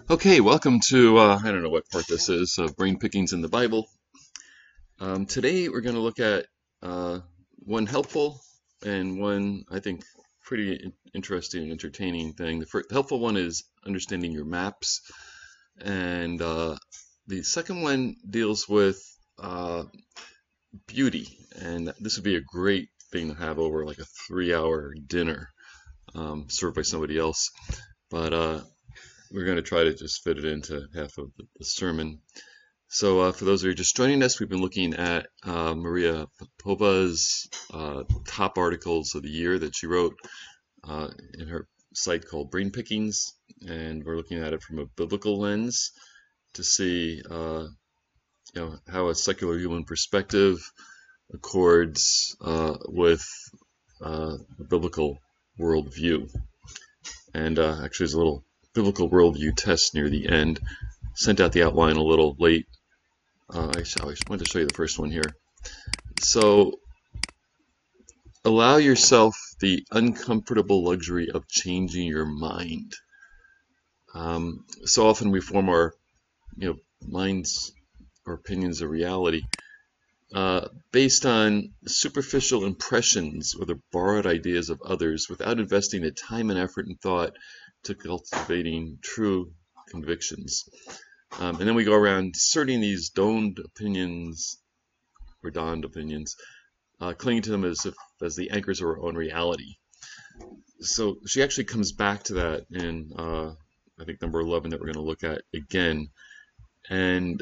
Okay, welcome to, I don't know what part this is, Brain Pickings in the Bible. Today we're going to look at uh, one helpful and one, I think, pretty interesting and entertaining thing. The helpful one is understanding your maps, and the second one deals with uh, beauty, and this would be a great thing to have over like a 3-hour dinner served by somebody else. But we're going to try to just fit it into half of the sermon. So for those of you just joining us, we've been looking at Maria Popova's top articles of the year that she wrote in her site called Brain Pickings, and we're looking at it from a biblical lens to see how a secular human perspective accords with a biblical worldview. And actually, there's a little biblical worldview test near the end. Sent out the outline a little late. I wanted to show you the first one here. So, allow yourself the uncomfortable luxury of changing your mind. So often we form our, minds or opinions of reality based on superficial impressions or the borrowed ideas of others without investing the time and effort and thought to cultivating true convictions. And then we go around asserting these donned opinions, clinging to them as the anchors of our own reality. So she actually comes back to that in, I think, number 11 that we're going to look at again. And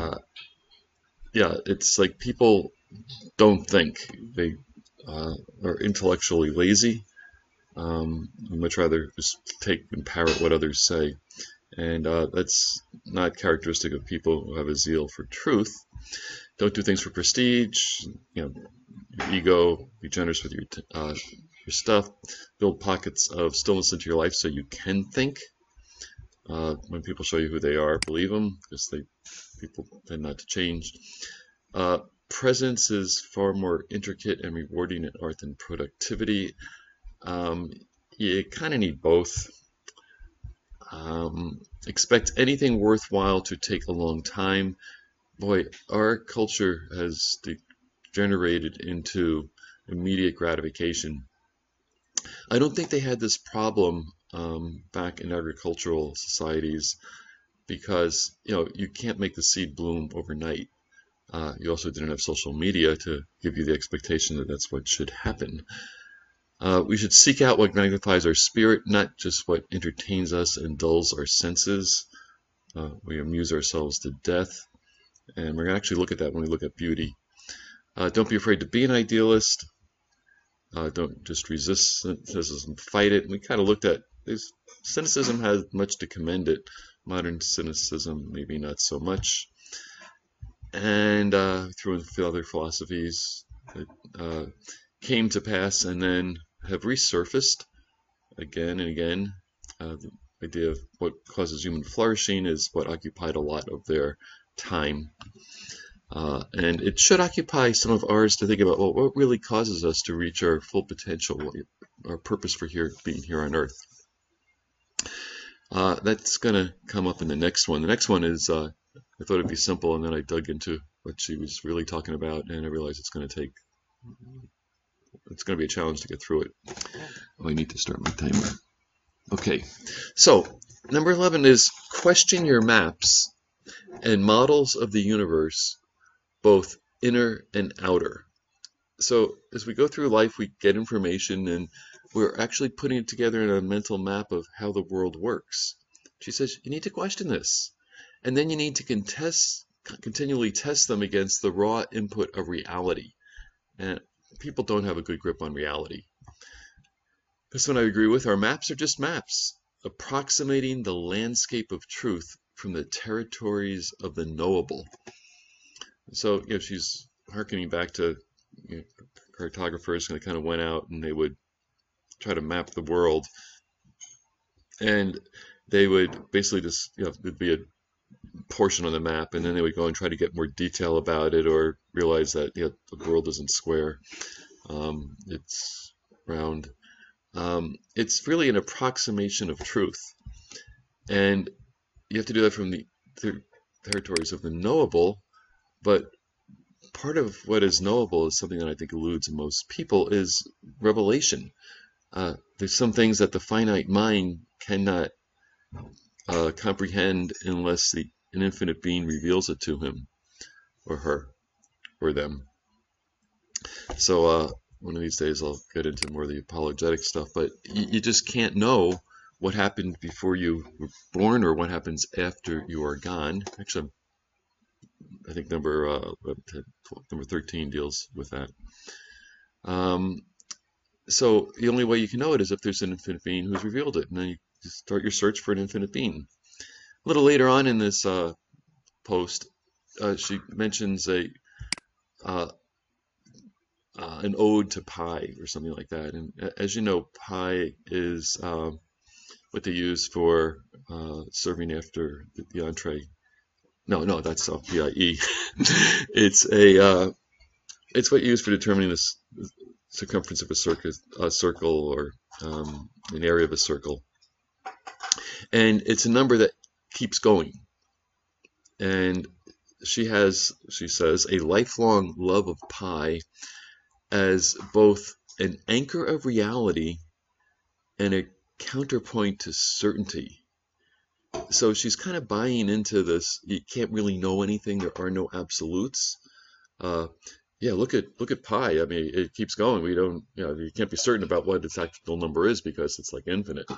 it's like people don't think. They are intellectually lazy. We much rather just take and parrot what others say. And that's not characteristic of people who have a zeal for truth. Don't do things for prestige, your ego, be generous with your stuff, build pockets of stillness into your life so you can think. When people show you who they are, believe them, because people tend not to change. Presence is far more intricate and rewarding in art than productivity. You kind of need both. Expect anything worthwhile to take a long time. Boy, our culture has degenerated into immediate gratification. I don't think they had this problem back in agricultural societies because you can't make the seed bloom overnight. You also didn't have social media to give you the expectation that that's what should happen. We should seek out what magnifies our spirit, not just what entertains us and dulls our senses. We amuse ourselves to death, and we're going to actually look at that when we look at beauty. Don't be afraid to be an idealist. Don't just resist cynicism, fight it. And we kind of looked at this. Cynicism has much to commend it. Modern cynicism, maybe not so much. And through a few other philosophies that came to pass and then have resurfaced again and again. The idea of what causes human flourishing is what occupied a lot of their time. And it should occupy some of ours to think about, well, what really causes us to reach our full potential, our purpose for being here on Earth. That's going to come up in the next one. The next one is, I thought it'd be simple, and then I dug into what she was really talking about, and I realized it's going to be a challenge to get through it. Oh, I need to start my timer. Okay, so number 11 is question your maps and models of the universe, both inner and outer. So as we go through life, we get information and we're actually putting it together in a mental map of how the world works. She says you need to question this, and then you need to continually test them against the raw input of reality. And people don't have a good grip on reality. This one I agree with. Our maps are just maps, approximating the landscape of truth from the territories of the knowable. So, she's hearkening back to cartographers who kind of went out and they would try to map the world. And they would basically just, there'd be a portion on the map, and then they would go and try to get more detail about it or realize that the world isn't square. It's round. It's really an approximation of truth. And you have to do that from the territories of the knowable, but part of what is knowable is something that I think eludes most people is revelation. There's some things that the finite mind cannot comprehend unless an infinite being reveals it to him or her or them. So one of these days I'll get into more of the apologetic stuff, but you just can't know what happened before you were born or what happens after you are gone. Actually, I think number 13 deals with that. So the only way you can know it is if there's an infinite being who's revealed it, and then you start your search for an infinite being. A little later on in this post, she mentions an ode to pie or something like that. And as you know, pie is what they use for serving after the entree. No, that's PIE. It's what you use for determining the circumference of a circle or an area of a circle. And it's a number that keeps going. And she says, a lifelong love of pie as both an anchor of reality and a counterpoint to certainty. So she's kind of buying into this. You can't really know anything. There are no absolutes. Yeah, look at pi. I mean, it keeps going. We don't, you can't be certain about what its actual number is because it's like infinite.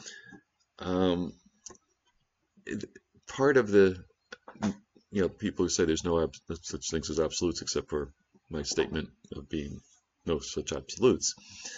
Part of the, people who say there's no such things as absolutes except for my statement of being no such absolutes,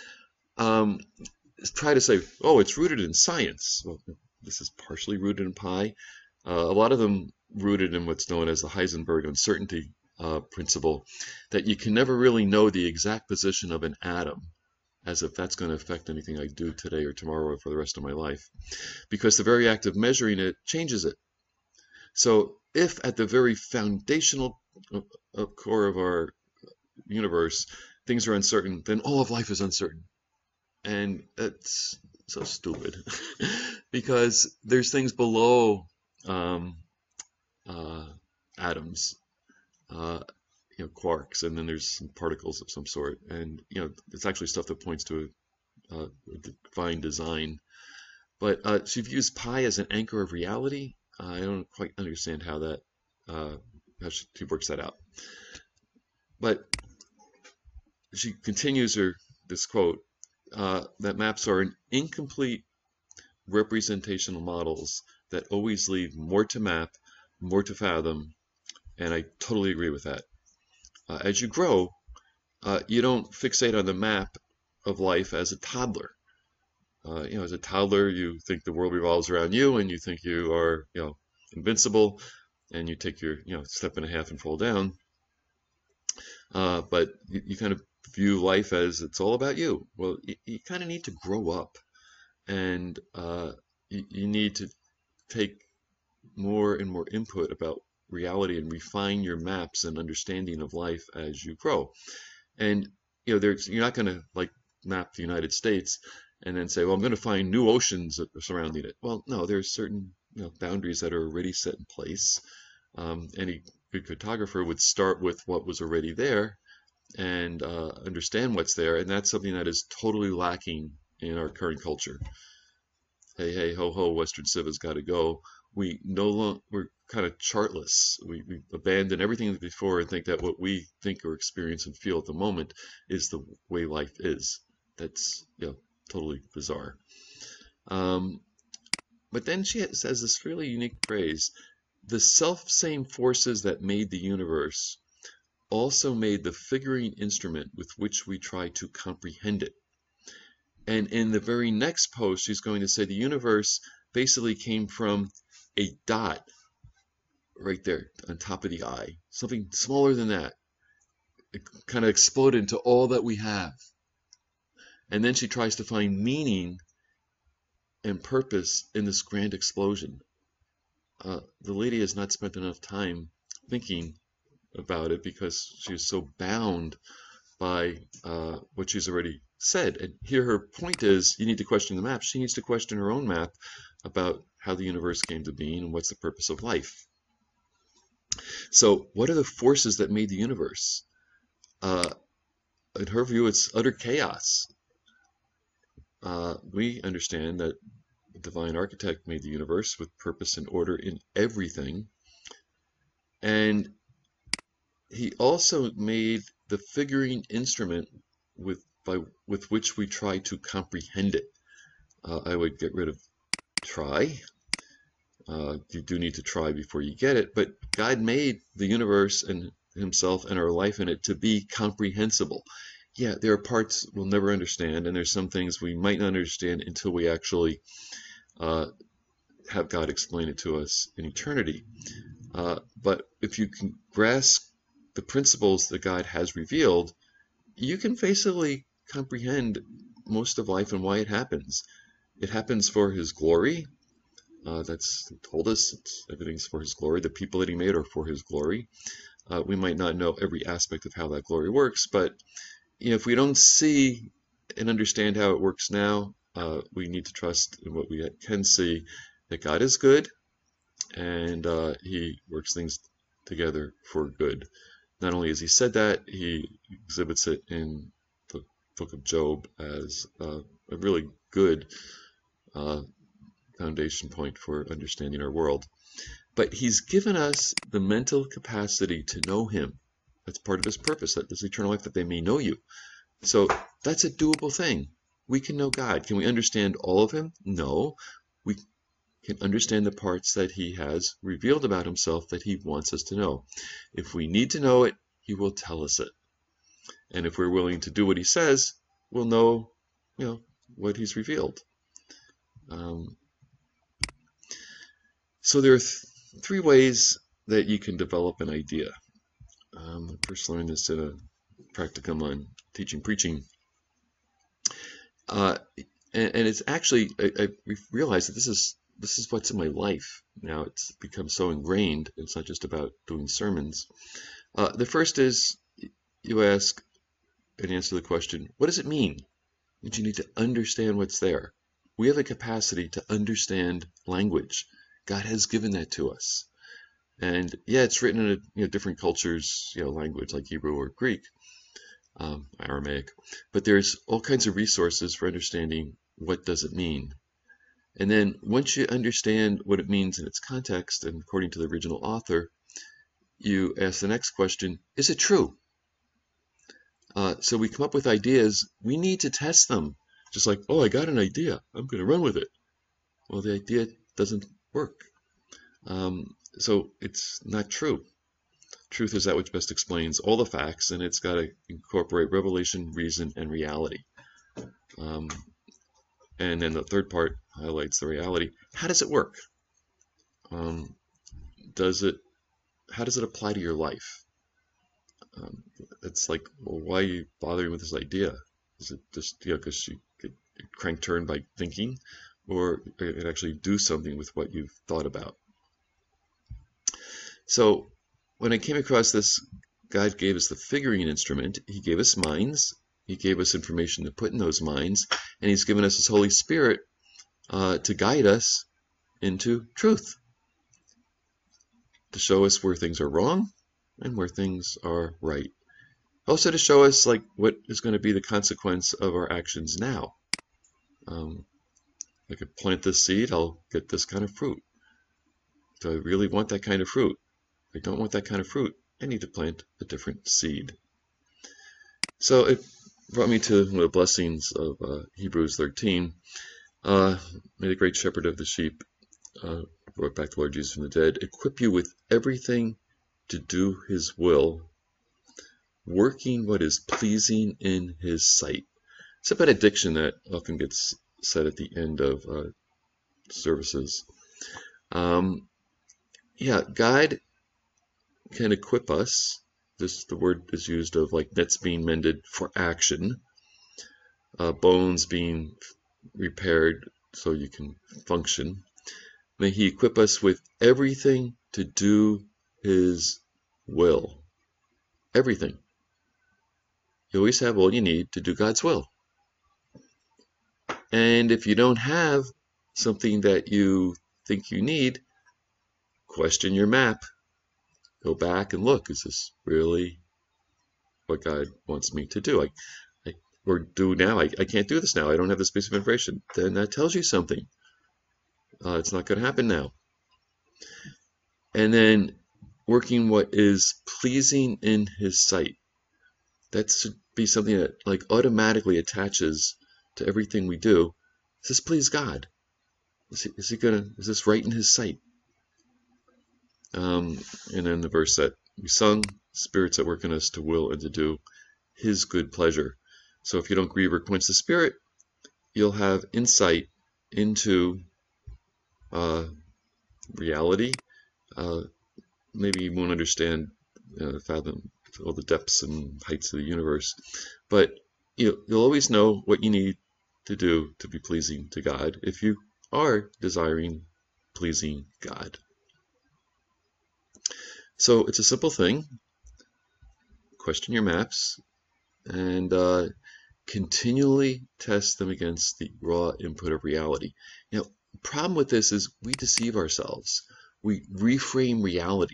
try to say, oh, it's rooted in science. Well, this is partially rooted in pi. A lot of them rooted in what's known as the Heisenberg uncertainty principle, that you can never really know the exact position of an atom, as if that's going to affect anything I do today or tomorrow or for the rest of my life, because the very act of measuring it changes it. So if at the very foundational core of our universe things are uncertain, then all of life is uncertain. And it's so stupid because there's things below atoms, quarks, and then there's some particles of some sort, and it's actually stuff that points to a divine design. But she views pi as an anchor of reality. I don't quite understand how that how she works that out. But she continues this quote that maps are an incomplete representational models that always leave more to map, more to fathom, and I totally agree with that. As you grow, you don't fixate on the map of life as a toddler. As a toddler, you think the world revolves around you, and you think you are, invincible, and you take your, step and a half and fall down. But you kind of view life as it's all about you. Well, you kind of need to grow up, and you need to take more and more input about reality and refine your maps and understanding of life as you grow. And you're not going to like map the United States and then say, well, I'm going to find new oceans surrounding it. Well, no, there's certain boundaries that are already set in place. Any good cartographer would start with what was already there and understand what's there, and that's something that is totally lacking in our current culture. Hey, hey, ho, ho, Western Civ got to go. We're kind of chartless. We abandon everything before and think that what we think or experience and feel at the moment is the way life is. That's totally bizarre. But then she says this really unique phrase: the self-same forces that made the universe also made the figuring instrument with which we try to comprehend it. And in the very next post, she's going to say the universe basically came from a dot right there on top of the eye, something smaller than that. It kind of exploded into all that we have. And then she tries to find meaning and purpose in this grand explosion. The lady has not spent enough time thinking about it because she is so bound by what she's already said. And here her point is, you need to question the map. She needs to question her own map about how the universe came to being and what's the purpose of life. So what are the forces that made the universe? In her view, it's utter chaos. We understand that the divine architect made the universe with purpose and order in everything. And he also made the figuring instrument with which we try to comprehend it. I would get rid of try. You do need to try before you get it, but God made the universe and himself and our life in it to be comprehensible. Yeah, there are parts we'll never understand, and there's some things we might not understand until we actually have God explain it to us in eternity. But if you can grasp the principles that God has revealed, you can basically comprehend most of life and why it happens. It happens for his glory. That's told us everything's for his glory. The people that he made are for his glory. We might not know every aspect of how that glory works, but if we don't see and understand how it works now, we need to trust in what we can see, that God is good, and he works things together for good. Not only has he said that, he exhibits it in the book of Job as a really good foundation point for understanding our world. But he's given us the mental capacity to know him. That's part of his purpose, that this eternal life, that they may know you. So that's a doable thing. We can know God. Can we understand all of him? No. We can understand the parts that he has revealed about himself that he wants us to know. If we need to know it, he will tell us it. And if we're willing to do what he says, we'll know, what he's revealed. So there are three ways that you can develop an idea. I first learned this in a practicum on teaching preaching. And it's actually, I realized that this is what's in my life now. It's become so ingrained. It's not just about doing sermons. The first is, you ask and answer the question, what does it mean? And you need to understand what's there. We have a capacity to understand language. God has given that to us. And yeah, it's written in different cultures, language like Hebrew or Greek, Aramaic. But there's all kinds of resources for understanding what does it mean. And then once you understand what it means in its context and according to the original author, you ask the next question, is it true? So we come up with ideas. We need to test them. Just like, oh, I got an idea, I'm going to run with it. Well, the idea doesn't work. So it's not true. Truth is that which best explains all the facts, and it's got to incorporate revelation, reason, and reality. And then the third part highlights the reality. How does it work? How does it apply to your life? It's like, well, why are you bothering with this idea? Is it just because you get crank turned by thinking, or it actually do something with what you've thought about? So when I came across this, God gave us the figuring instrument. He gave us minds. He gave us information to put in those minds, and he's given us his Holy Spirit to guide us into truth, to show us where things are wrong and where things are right. Also to show us what is going to be the consequence of our actions now. I could plant this seed, I'll get this kind of fruit. Do I really want that kind of fruit? If I don't want that kind of fruit, I need to plant a different seed. So it brought me to one of the blessings of Hebrews 13. May the great shepherd of the sheep, brought back the Lord Jesus from the dead, equip you with everything to do his will, working what is pleasing in his sight. It's a benediction that often gets said at the end of services. Yeah, God can equip us. The word is used of nets being mended for action, bones being repaired so you can function. May he equip us with everything to do his will. Everything. You always have all you need to do God's will. And if you don't have something that you think you need, question your map. Go back and look, is this really what God wants me to do? Or do now, I can't do this now. I don't have this piece of information. Then that tells you something. It's not going to happen now. And then working what is pleasing in His sight. That should be something that like automatically attaches to everything we do. Does this please God? Is this right in His sight? And then the verse that we sung, spirits at work in us to will and to do His good pleasure. So if you don't grieve or quench the Spirit, you'll have insight into reality. Maybe you won't understand, fathom all the depths and heights of the universe, but you'll always know what you need to do to be pleasing to God if you are desiring pleasing God. So it's a simple thing. Question your maps and continually test them against the raw input of reality. Now, the problem with this is we deceive ourselves. We reframe reality.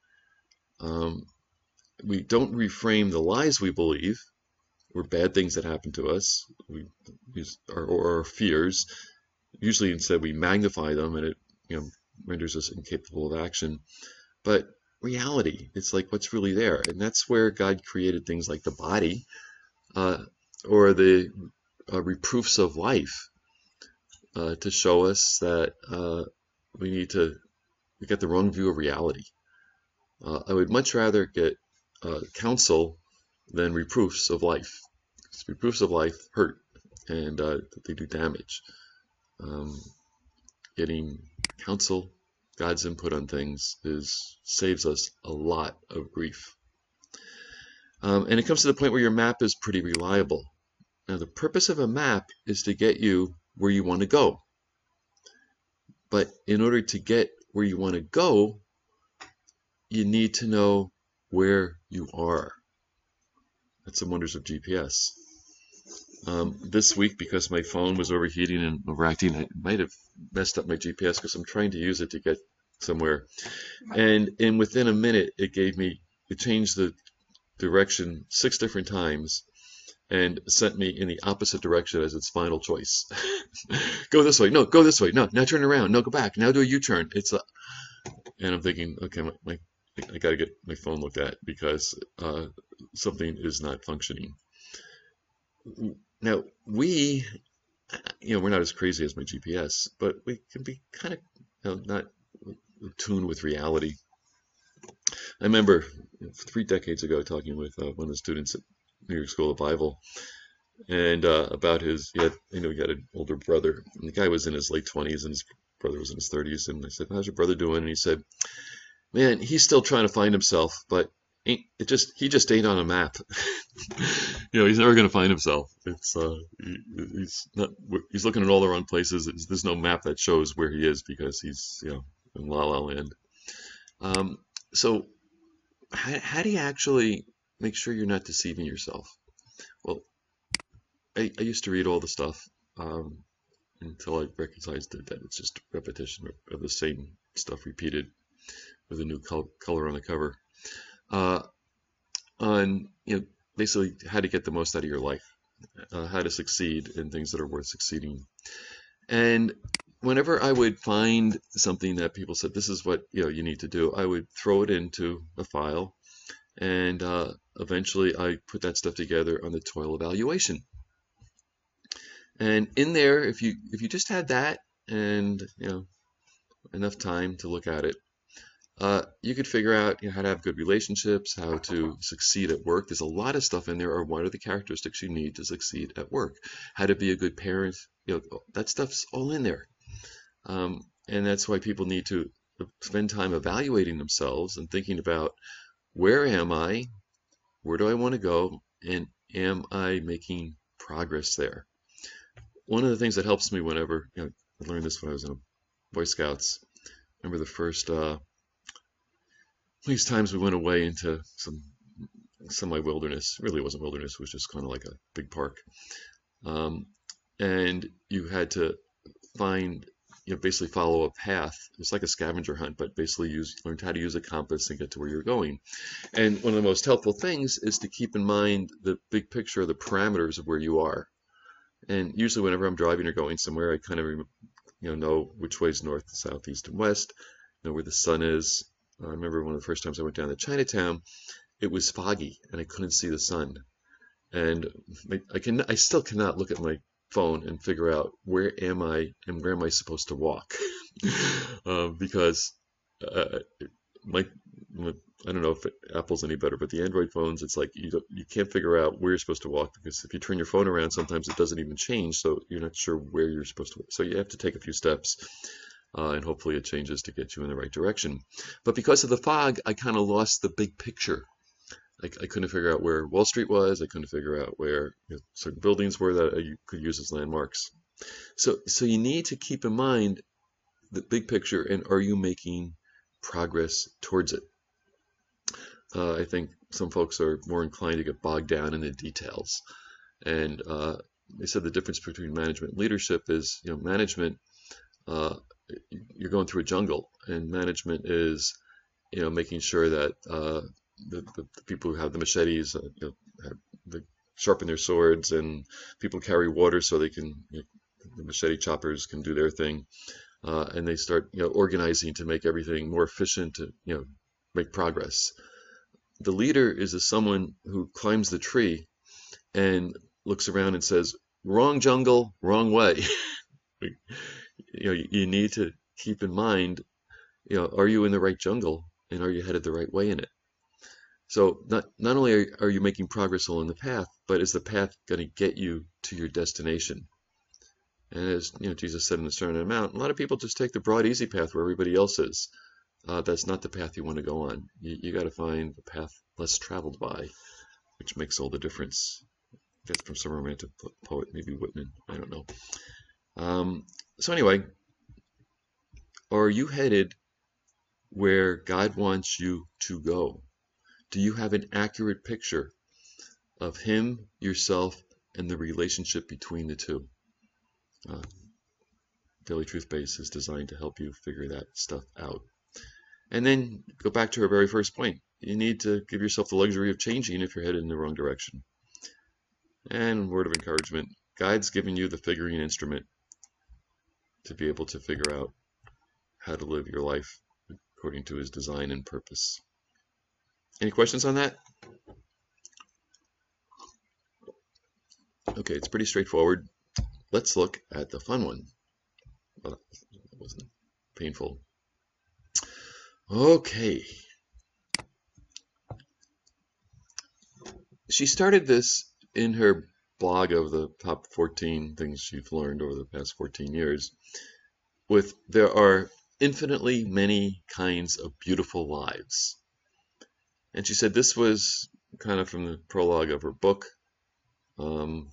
We don't reframe the lies we believe or bad things that happen to us, or our fears. Usually instead we magnify them, and it renders us incapable of action. But reality, it's like what's really there. And that's where God created things like the body, or the reproofs of life, to show us that we get the wrong view of reality. I would much rather get counsel than reproofs of life. Because reproofs of life hurt, and they do damage. Getting counsel, God's input on things, saves us a lot of grief. And it comes to the point where your map is pretty reliable. Now, the purpose of a map is to get you where you want to go. But in order to get where you want to go, you need to know where you are. That's the wonders of GPS. This week, because my phone was overheating and overacting, I might have messed up my GPS because I'm trying to use it to get somewhere. And within a minute, it changed the direction 6 different times and sent me in the opposite direction as its final choice. Go this way. No, go this way. No, now turn around. No, go back. Now do a U-turn. And I'm thinking, okay, I got to get my phone looked at because something is not functioning. Now, we're not as crazy as my GPS, but we can be kind of not tuned with reality. I remember 3 decades ago talking with one of the students at New York School of Bible, and about he had an older brother, and the guy was in his late 20s, and his brother was in his 30s, and I said, "How's your brother doing?" And he said, "Man, he's still trying to find himself, but he just ain't on a map." He's never going to find himself. He's looking at all the wrong places. There's no map that shows where he is because he's in La La Land. So how do you actually make sure you're not deceiving yourself? Well, I used to read all the stuff until I recognized that it's just repetition of the same stuff repeated with a new color on the cover. On basically how to get the most out of your life, how to succeed in things that are worth succeeding. And whenever I would find something that people said, this is what you need to do, I would throw it into a file, and eventually I put that stuff together on the toil evaluation. And in there, if you just had that and enough time to look at it, you could figure out how to have good relationships, how to succeed at work. There's a lot of stuff in there. Or what are the characteristics you need to succeed at work? How to be a good parent. That stuff's all in there. And that's why people need to spend time evaluating themselves and thinking about, where am I? Where do I want to go? And am I making progress there? One of the things that helps me whenever, I learned this when I was in Boy Scouts. I remember the first these times we went away into some semi-wilderness. Really, it wasn't wilderness. It was just kind of like a big park. And you had to find basically follow a path. It's like a scavenger hunt, but basically learn how to use a compass and get to where you're going. And one of the most helpful things is to keep in mind the big picture, the parameters of where you are. And usually whenever I'm driving or going somewhere, I kind of know which way is north, south, east, and west, know where the sun is. I remember one of the first times I went down to Chinatown, it was foggy and I couldn't see the sun. And I still cannot look at my phone and figure out where am I and where am I supposed to walk. Because my I don't know if Apple's any better, but the Android phones, it's like you can't figure out where you're supposed to walk, because if you turn your phone around, sometimes it doesn't even change, so you're not sure where you're supposed to walk. So you have to take a few steps, and hopefully it changes to get you in the right direction. But because of the fog, I kind of lost the big picture. I couldn't figure out where Wall Street was. I couldn't figure out where certain buildings were that you could use as landmarks. So you need to keep in mind the big picture, and are you making progress towards it? I think some folks are more inclined to get bogged down in the details. And they said the difference between management and leadership is, management, you're going through a jungle, and management is, making sure that the people who have the machetes, sharpen their swords, and people carry water so they can, the machete choppers can do their thing, and they start, organizing to make everything more efficient, to, make progress. The leader is someone who climbs the tree and looks around and says, "Wrong jungle, wrong way." You need to keep in mind, are you in the right jungle, and are you headed the right way in it? So not only are you making progress along the path, but is the path going to get you to your destination? And as Jesus said in the Sermon on the Mount, a lot of people just take the broad, easy path where everybody else is. That's not the path you want to go on. You got to find the path less traveled by, which makes all the difference. That's from some romantic poet, maybe Whitman. I don't know. So anyway, are you headed where God wants you to go? Do you have an accurate picture of Him, yourself, and the relationship between the two? Daily Truth Base is designed to help you figure that stuff out. And then go back to our very first point. You need to give yourself the luxury of changing if you're headed in the wrong direction. And word of encouragement, God's given you the figuring instrument to be able to figure out how to live your life according to His design and purpose. Any questions on that? Okay, it's pretty straightforward. Let's look at the fun one. Well, it wasn't painful. Okay. She started this in her blog of the top 14 things she's learned over the past 14 years with, there are infinitely many kinds of beautiful lives. And she said this was kind of from the prologue of her book. And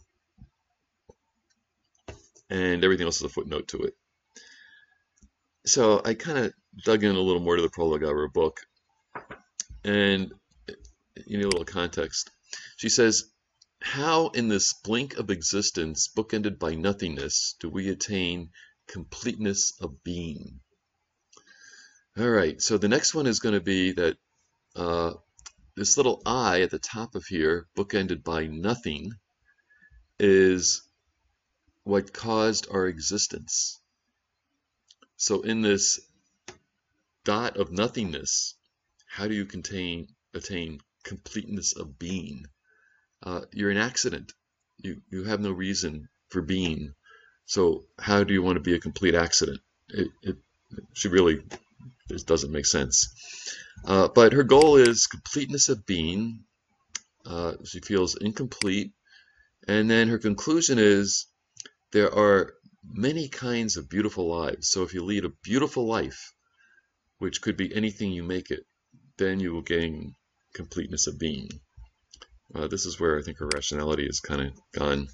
everything else is a footnote to it. So I kind of dug in a little more to the prologue of her book. And you need a little context. She says, how in this blink of existence, bookended by nothingness, do we attain completeness of being? All right, so the next one is going to be that this little I at the top of here, bookended by nothing, is what caused our existence. So in this dot of nothingness, how do you attain completeness of being? You're an accident. You have no reason for being. So how do you want to be a complete accident? She really just doesn't make sense. But her goal is completeness of being. She feels incomplete. And then her conclusion is there are many kinds of beautiful lives. So if you lead a beautiful life, which could be anything you make it, then you will gain completeness of being. This is where I think her rationality is kind of gone.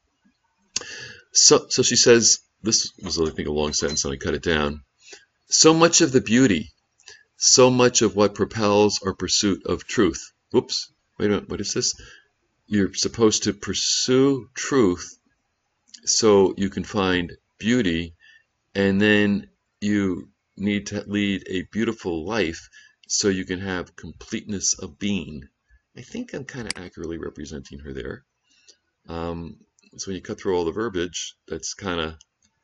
So she says, this was I think a long sentence and I cut it down. So much of the beauty, so much of what propels our pursuit of truth. Whoops, wait a minute, what is this? You're supposed to pursue truth so you can find beauty, And then you need to lead a beautiful life so you can have completeness of being. I think I'm kind of accurately representing her there. So when you cut through all the verbiage, that's kind of,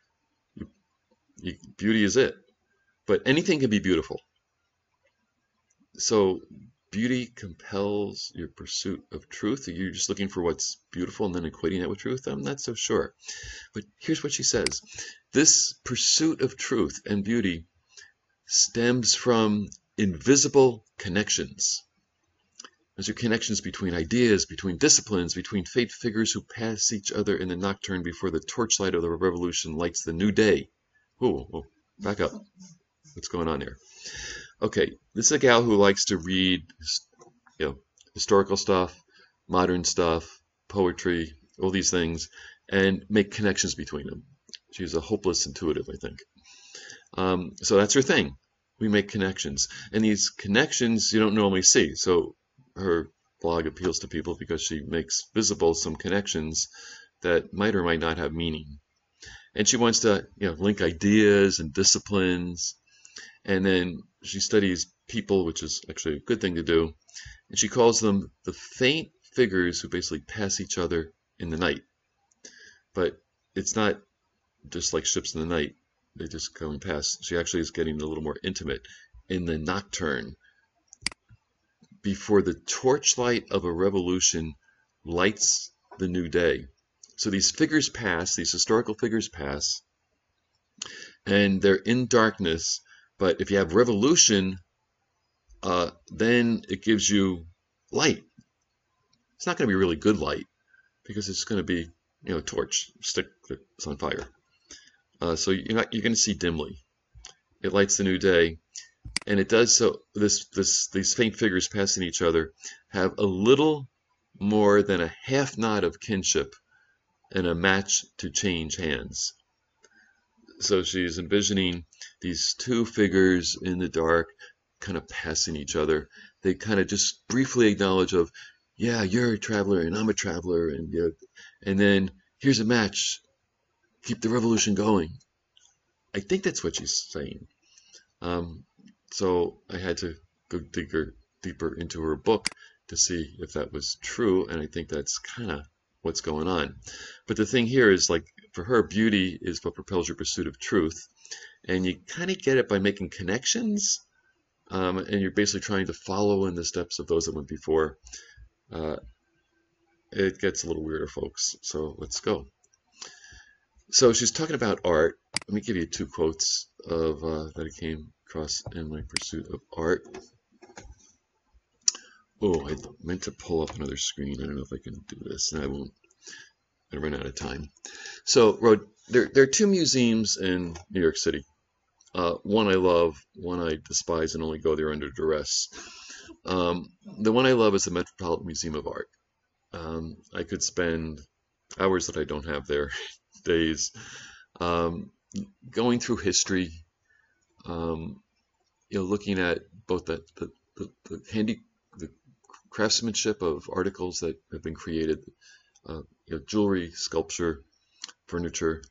beauty is it. But anything can be beautiful. So beauty compels your pursuit of truth. Are you just looking for what's beautiful and then equating that with truth? I'm not so sure. But here's what she says. This pursuit of truth and beauty stems from invisible connections. Those are connections between ideas, between disciplines, between fate figures who pass each other in the nocturne before the torchlight of the revolution lights the new day. Whoa, back up. What's going on there? Okay, this is a gal who likes to read, historical stuff, modern stuff, poetry, all these things, and make connections between them. She's a hopeless intuitive, I think. So that's her thing. We make connections, and these connections you don't normally see. So her blog appeals to people because she makes visible some connections that might or might not have meaning. And she wants to, link ideas and disciplines. And then she studies people, which is actually a good thing to do. And she calls them the faint figures who basically pass each other in the night. But it's not just like ships in the night. They just going past. She actually is getting a little more intimate in the nocturne. Before the torchlight of a revolution lights the new day. So these figures pass, these historical figures pass, and they're in darkness. But if you have revolution, then it gives you light. It's not going to be really good light because it's going to be, a torch, stick that's on fire. So you're going to see dimly. It lights the new day, and it does so. These faint figures passing each other have a little more than a half knot of kinship and a match to change hands. So she's envisioning these two figures in the dark kind of passing each other. They kind of just briefly acknowledge of, yeah, you're a traveler and I'm a traveler, and then here's a match. Keep the revolution going. I think that's what she's saying. So I had to go deeper into her book to see if that was true, and I think that's kind of what's going on. But the thing here is, like, for her, beauty is what propels your pursuit of truth, and you kind of get it by making connections, and you're basically trying to follow in the steps of those that went before. It gets a little weirder, folks, so let's go. So she's talking about art. Let me give you two quotes of that I came across in my pursuit of art. Oh, I meant to pull up another screen. I don't know if I can do this, and I won't. I run out of time. So, there are two museums in New York City. One I love, one I despise and only go there under duress. The one I love is the Metropolitan Museum of Art. I could spend hours that I don't have there, days, going through history, looking at both the craftsmanship of articles that have been created, jewelry, sculpture, furniture.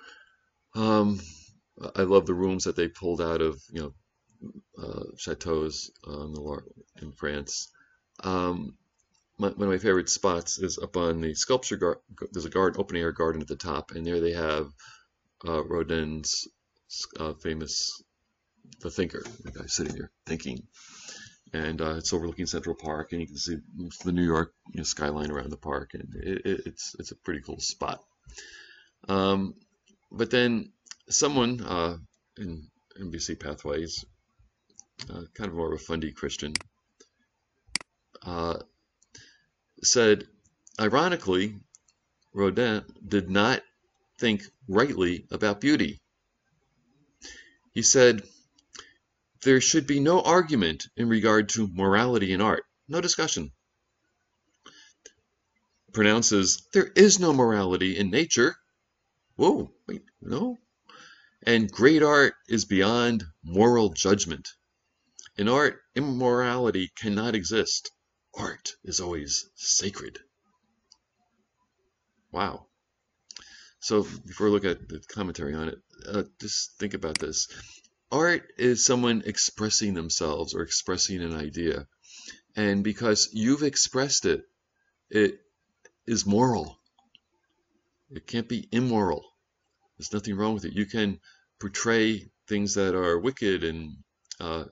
I love the rooms that they pulled out of, chateaus in France. One of my favorite spots is up on the sculpture garden. There's a open air garden at the top, and there they have Rodin's famous The Thinker, the guy sitting there thinking. And it's overlooking Central Park, and you can see the New York skyline around the park, and it's a pretty cool spot. But then someone in NBC Pathways, kind of more of a fundy Christian, said, ironically, Rodin did not think rightly about beauty. He said, there should be no argument in regard to morality in art. No discussion. Pronounces, there is no morality in nature. Whoa, wait, no? And great art is beyond moral judgment. In art, immorality cannot exist. Art is always sacred. Wow. So before we look at the commentary on it, just think about this. Art is someone expressing themselves or expressing an idea. And because you've expressed it, it is moral. It can't be immoral. There's nothing wrong with it. You can portray things that are wicked and uh,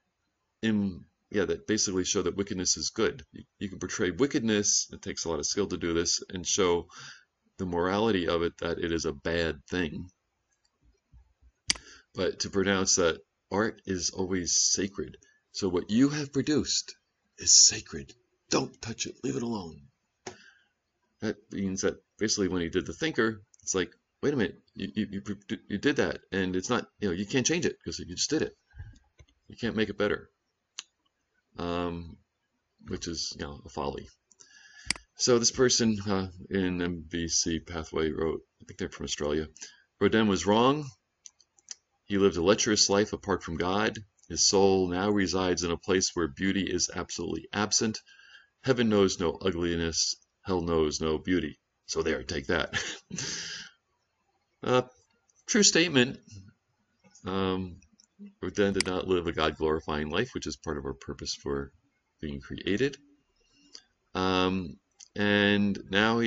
that basically show that wickedness is good. You can portray wickedness, it takes a lot of skill to do this, and show the morality of it, that it is a bad thing. But to pronounce that art is always sacred. So what you have produced is sacred. Don't touch it. Leave it alone. That means that basically when he did The Thinker, it's like, wait a minute, you did that, and it's not, you can't change it because you just did it. You can't make it better, which is, a folly. So this person in MBC Pathway wrote, I think they're from Australia, Rodin was wrong. He lived a lecherous life apart from God. His soul now resides in a place where beauty is absolutely absent. Heaven knows no ugliness. Hell knows no beauty. So there, take that. True statement. Rodin did not live a God-glorifying life, which is part of our purpose for being created. And now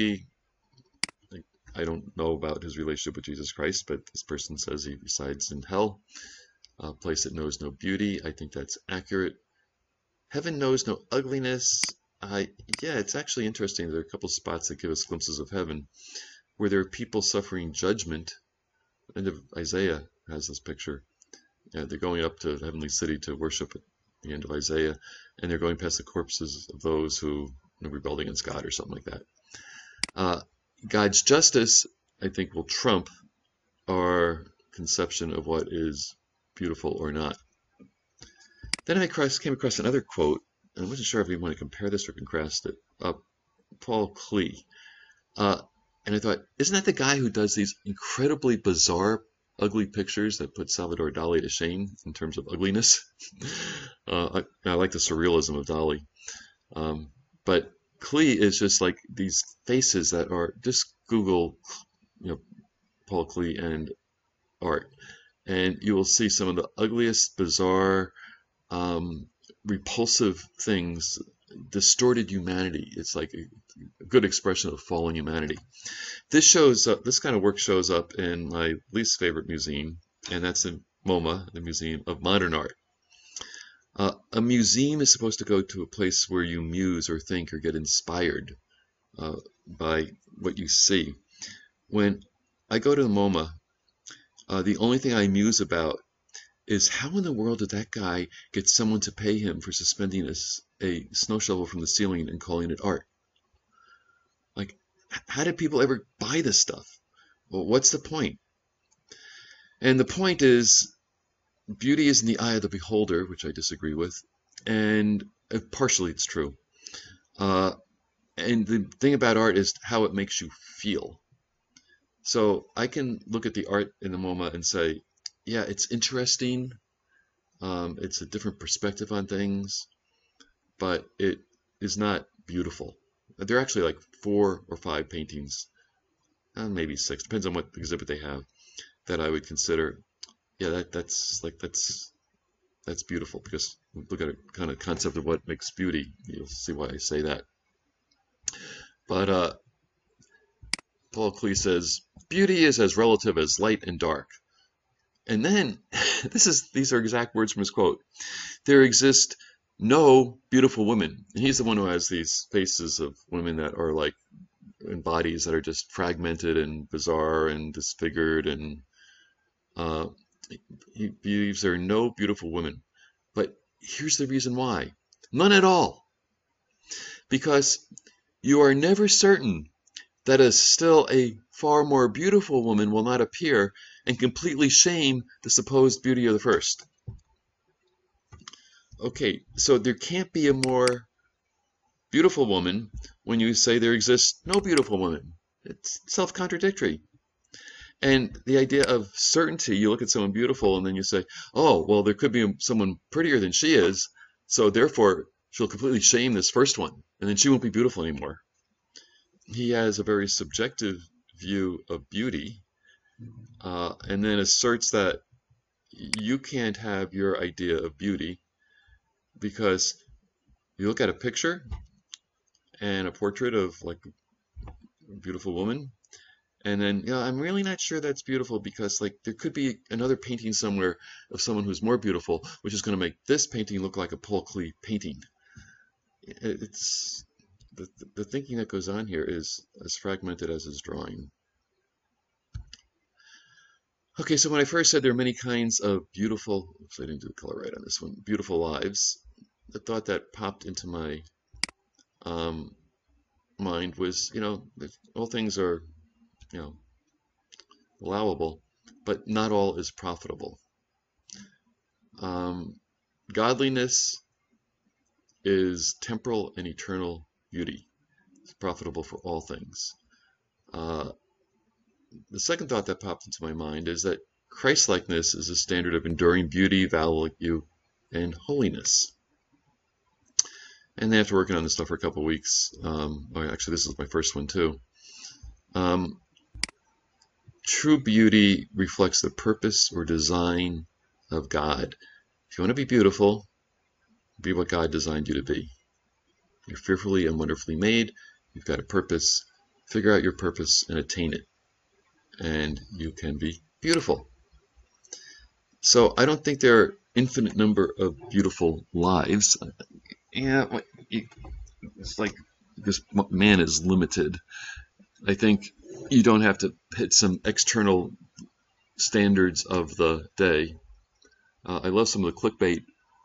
I don't know about his relationship with Jesus Christ, but this person says he resides in hell, a place that knows no beauty. I think that's accurate. Heaven knows no ugliness. Yeah, it's actually interesting. There are a couple spots that give us glimpses of heaven where there are people suffering judgment. The end of Isaiah has this picture. They're going up to the heavenly city to worship at the end of Isaiah, and they're going past the corpses of those who rebelled against God or something like that. God's justice, I think, will trump our conception of what is beautiful or not. Then I came across another quote, and I wasn't sure if we want to compare this or contrast it. Paul Klee. And I thought, isn't that the guy who does these incredibly bizarre, ugly pictures that put Salvador Dali to shame in terms of ugliness? I like the surrealism of Dali. But Klee is just like these faces that are, just Google, Paul Klee and art, and you will see some of the ugliest, bizarre, repulsive things, distorted humanity. It's like a good expression of fallen humanity. This kind of work shows up in my least favorite museum, and that's in MoMA, the Museum of Modern Art. A museum is supposed to go to a place where you muse or think or get inspired by what you see. When I go to the MoMA, the only thing I muse about is how in the world did that guy get someone to pay him for suspending a snow shovel from the ceiling and calling it art? Like, how did people ever buy this stuff? Well, what's the point? And the point is, beauty is in the eye of the beholder, which I disagree with, and partially it's true. And the thing about art is how it makes you feel. So I can look at the art in the MoMA and say, yeah, it's interesting. It's a different perspective on things, but it is not beautiful. There are actually like 4 or 5 paintings, maybe 6, depends on what exhibit they have, that I would consider, yeah, that's beautiful, because look at a kind of concept of what makes beauty. You'll see why I say that. But Paul Klee says, beauty is as relative as light and dark. And then, these are exact words from his quote. There exist no beautiful women. And he's the one who has these faces of women that are like in bodies that are just fragmented and bizarre and disfigured. And he believes there are no beautiful women. But here's the reason why. None at all. Because you are never certain that still a far more beautiful woman will not appear and completely shame the supposed beauty of the first. Okay, so there can't be a more beautiful woman when you say there exists no beautiful woman. It's self-contradictory. And the idea of certainty, you look at someone beautiful and then you say, oh, well, there could be someone prettier than she is, so therefore she'll completely shame this first one, and then she won't be beautiful anymore. He has a very subjective view of beauty, and then asserts that you can't have your idea of beauty because you look at a picture and a portrait of like a beautiful woman, and then, I'm really not sure that's beautiful because like there could be another painting somewhere of someone who's more beautiful, which is going to make this painting look like a Paul Klee painting. It's the thinking that goes on here is as fragmented as his drawing. Okay, so when I first said there are many kinds of beautiful, oops, I didn't do the color right on this one, beautiful lives, the thought that popped into my mind was, all things are, allowable, but not all is profitable. Godliness is temporal and eternal beauty. It's profitable for all things. The second thought that popped into my mind is that Christlikeness is a standard of enduring beauty, value, and holiness. And after working on this stuff for a couple of weeks, actually this is my first one too, true beauty reflects the purpose or design of God. If you want to be beautiful, be what God designed you to be. You're fearfully and wonderfully made. You've got a purpose. Figure out your purpose and attain it, and you can be beautiful. So I don't think there are infinite number of beautiful lives. Yeah, it's like because man is limited. I think you don't have to hit some external standards of the day. I love some of the clickbait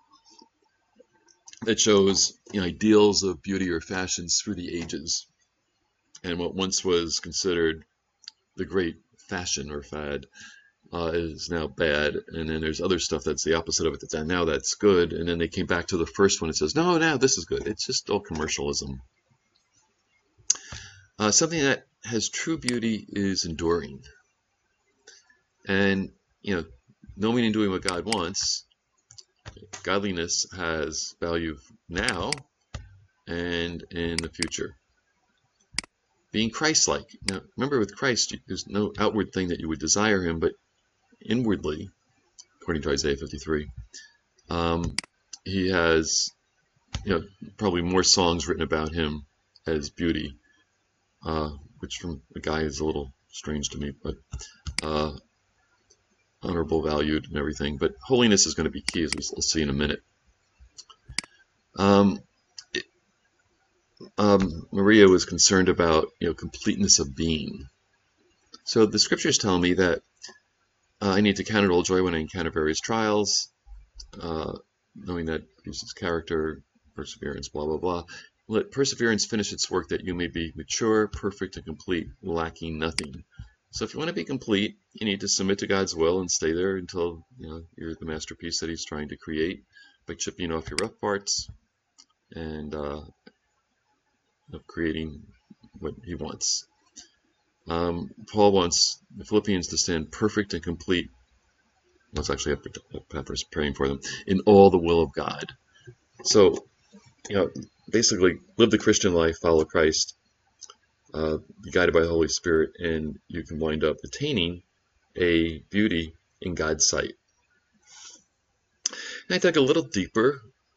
that shows ideals of beauty or fashions through the ages, and what once was considered the great fashion or fad is now bad, and then there's other stuff that's the opposite of it that's now that's good, and then they came back to the first one and says no, now this is good. It's just all commercialism. Something that has true beauty is enduring, and knowing and doing what God wants. Godliness has value now and in the future. Being Christ-like. Now, remember with Christ, there's no outward thing that you would desire him, but inwardly, according to Isaiah 53, he has, probably more songs written about him as beauty, which from a guy is a little strange to me, but honorable, valued, and everything. But holiness is going to be key, as we'll see in a minute. Maria was concerned about completeness of being. So the scriptures tell me that I need to count it all joy when I encounter various trials, knowing that Jesus' character, perseverance, blah blah blah. Let perseverance finish its work, that you may be mature, perfect, and complete, lacking nothing. So if you want to be complete, you need to submit to God's will and stay there until you're the masterpiece that he's trying to create, by chipping off your rough parts and creating what he wants. Paul wants the Philippians to stand perfect and complete. Let's actually have Peppers praying for them in all the will of God. So, basically live the Christian life, follow Christ, be guided by the Holy Spirit, and you can wind up attaining a beauty in God's sight. And I think a little deeper.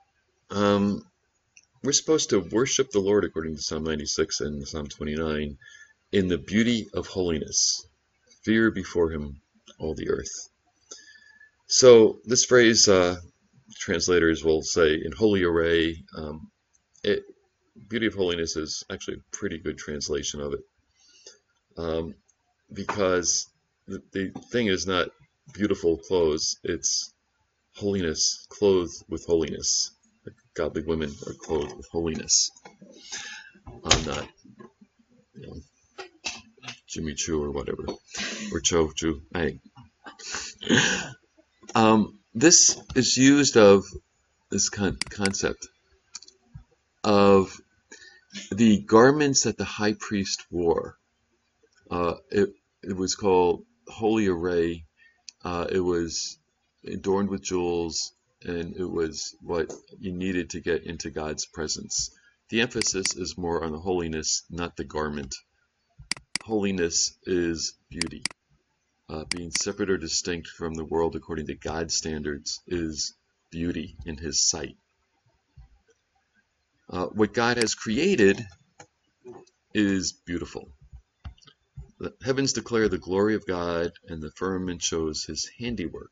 We're supposed to worship the Lord, according to Psalm 96 and Psalm 29, in the beauty of holiness. Fear before him all the earth. So this phrase, translators will say, in holy array. Beauty of holiness is actually a pretty good translation of it, because the thing is not beautiful clothes, it's holiness clothed with holiness. Godly women are clothed with holiness. I'm not, Jimmy Choo or whatever, or Cho Choo. This is used of this concept of the garments that the high priest wore. It was called holy array. It was adorned with jewels, and it was what you needed to get into God's presence. The emphasis is more on the holiness, not the garment. holiness is beauty. Being separate or distinct from the world according to God's standards is beauty in His sight. What God has created is beautiful. The heavens declare the glory of God, and the firmament shows His handiwork.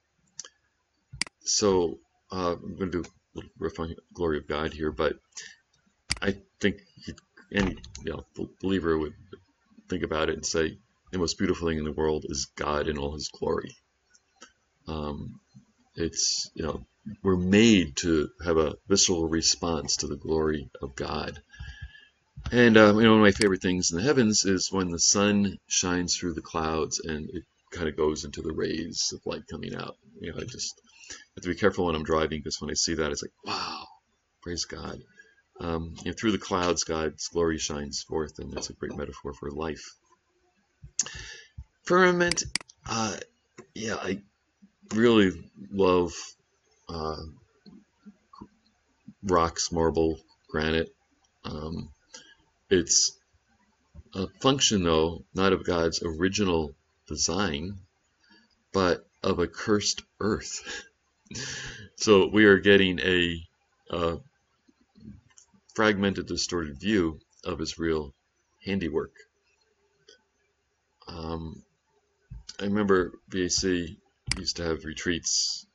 So I'm going to do a little riff on glory of God here, but I think any believer would think about it and say the most beautiful thing in the world is God in all His glory. It's, we're made to have a visceral response to the glory of God. And one of my favorite things in the heavens is when the sun shines through the clouds and it kind of goes into the rays of light coming out. I just have to be careful when I'm driving, because when I see that, it's like, wow, praise God. Through the clouds, God's glory shines forth, and that's a great metaphor for life. Firmament, I really love rocks, marble, granite. It's a function, though, not of God's original design, but of a cursed earth. So we are getting a fragmented, distorted view of His real handiwork. I remember VAC used to have retreats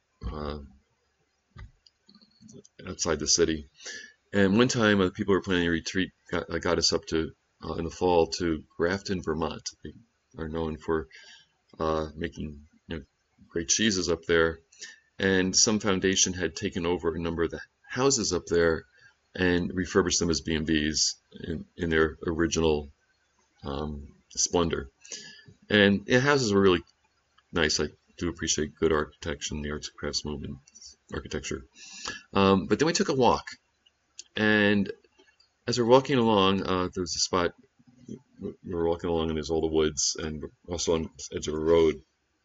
outside the city, and one time people were planning a retreat, got us up to in the fall to Grafton, Vermont. They are known for making great cheeses up there, and some foundation had taken over a number of the houses up there and refurbished them as B&Bs in their original splendor. And the houses were really nice. I do appreciate good architecture and the arts and crafts movement architecture. But then we took a walk, and as we're walking along, there was a spot. We were walking along, and there's all the woods, and we're also on the edge of a road.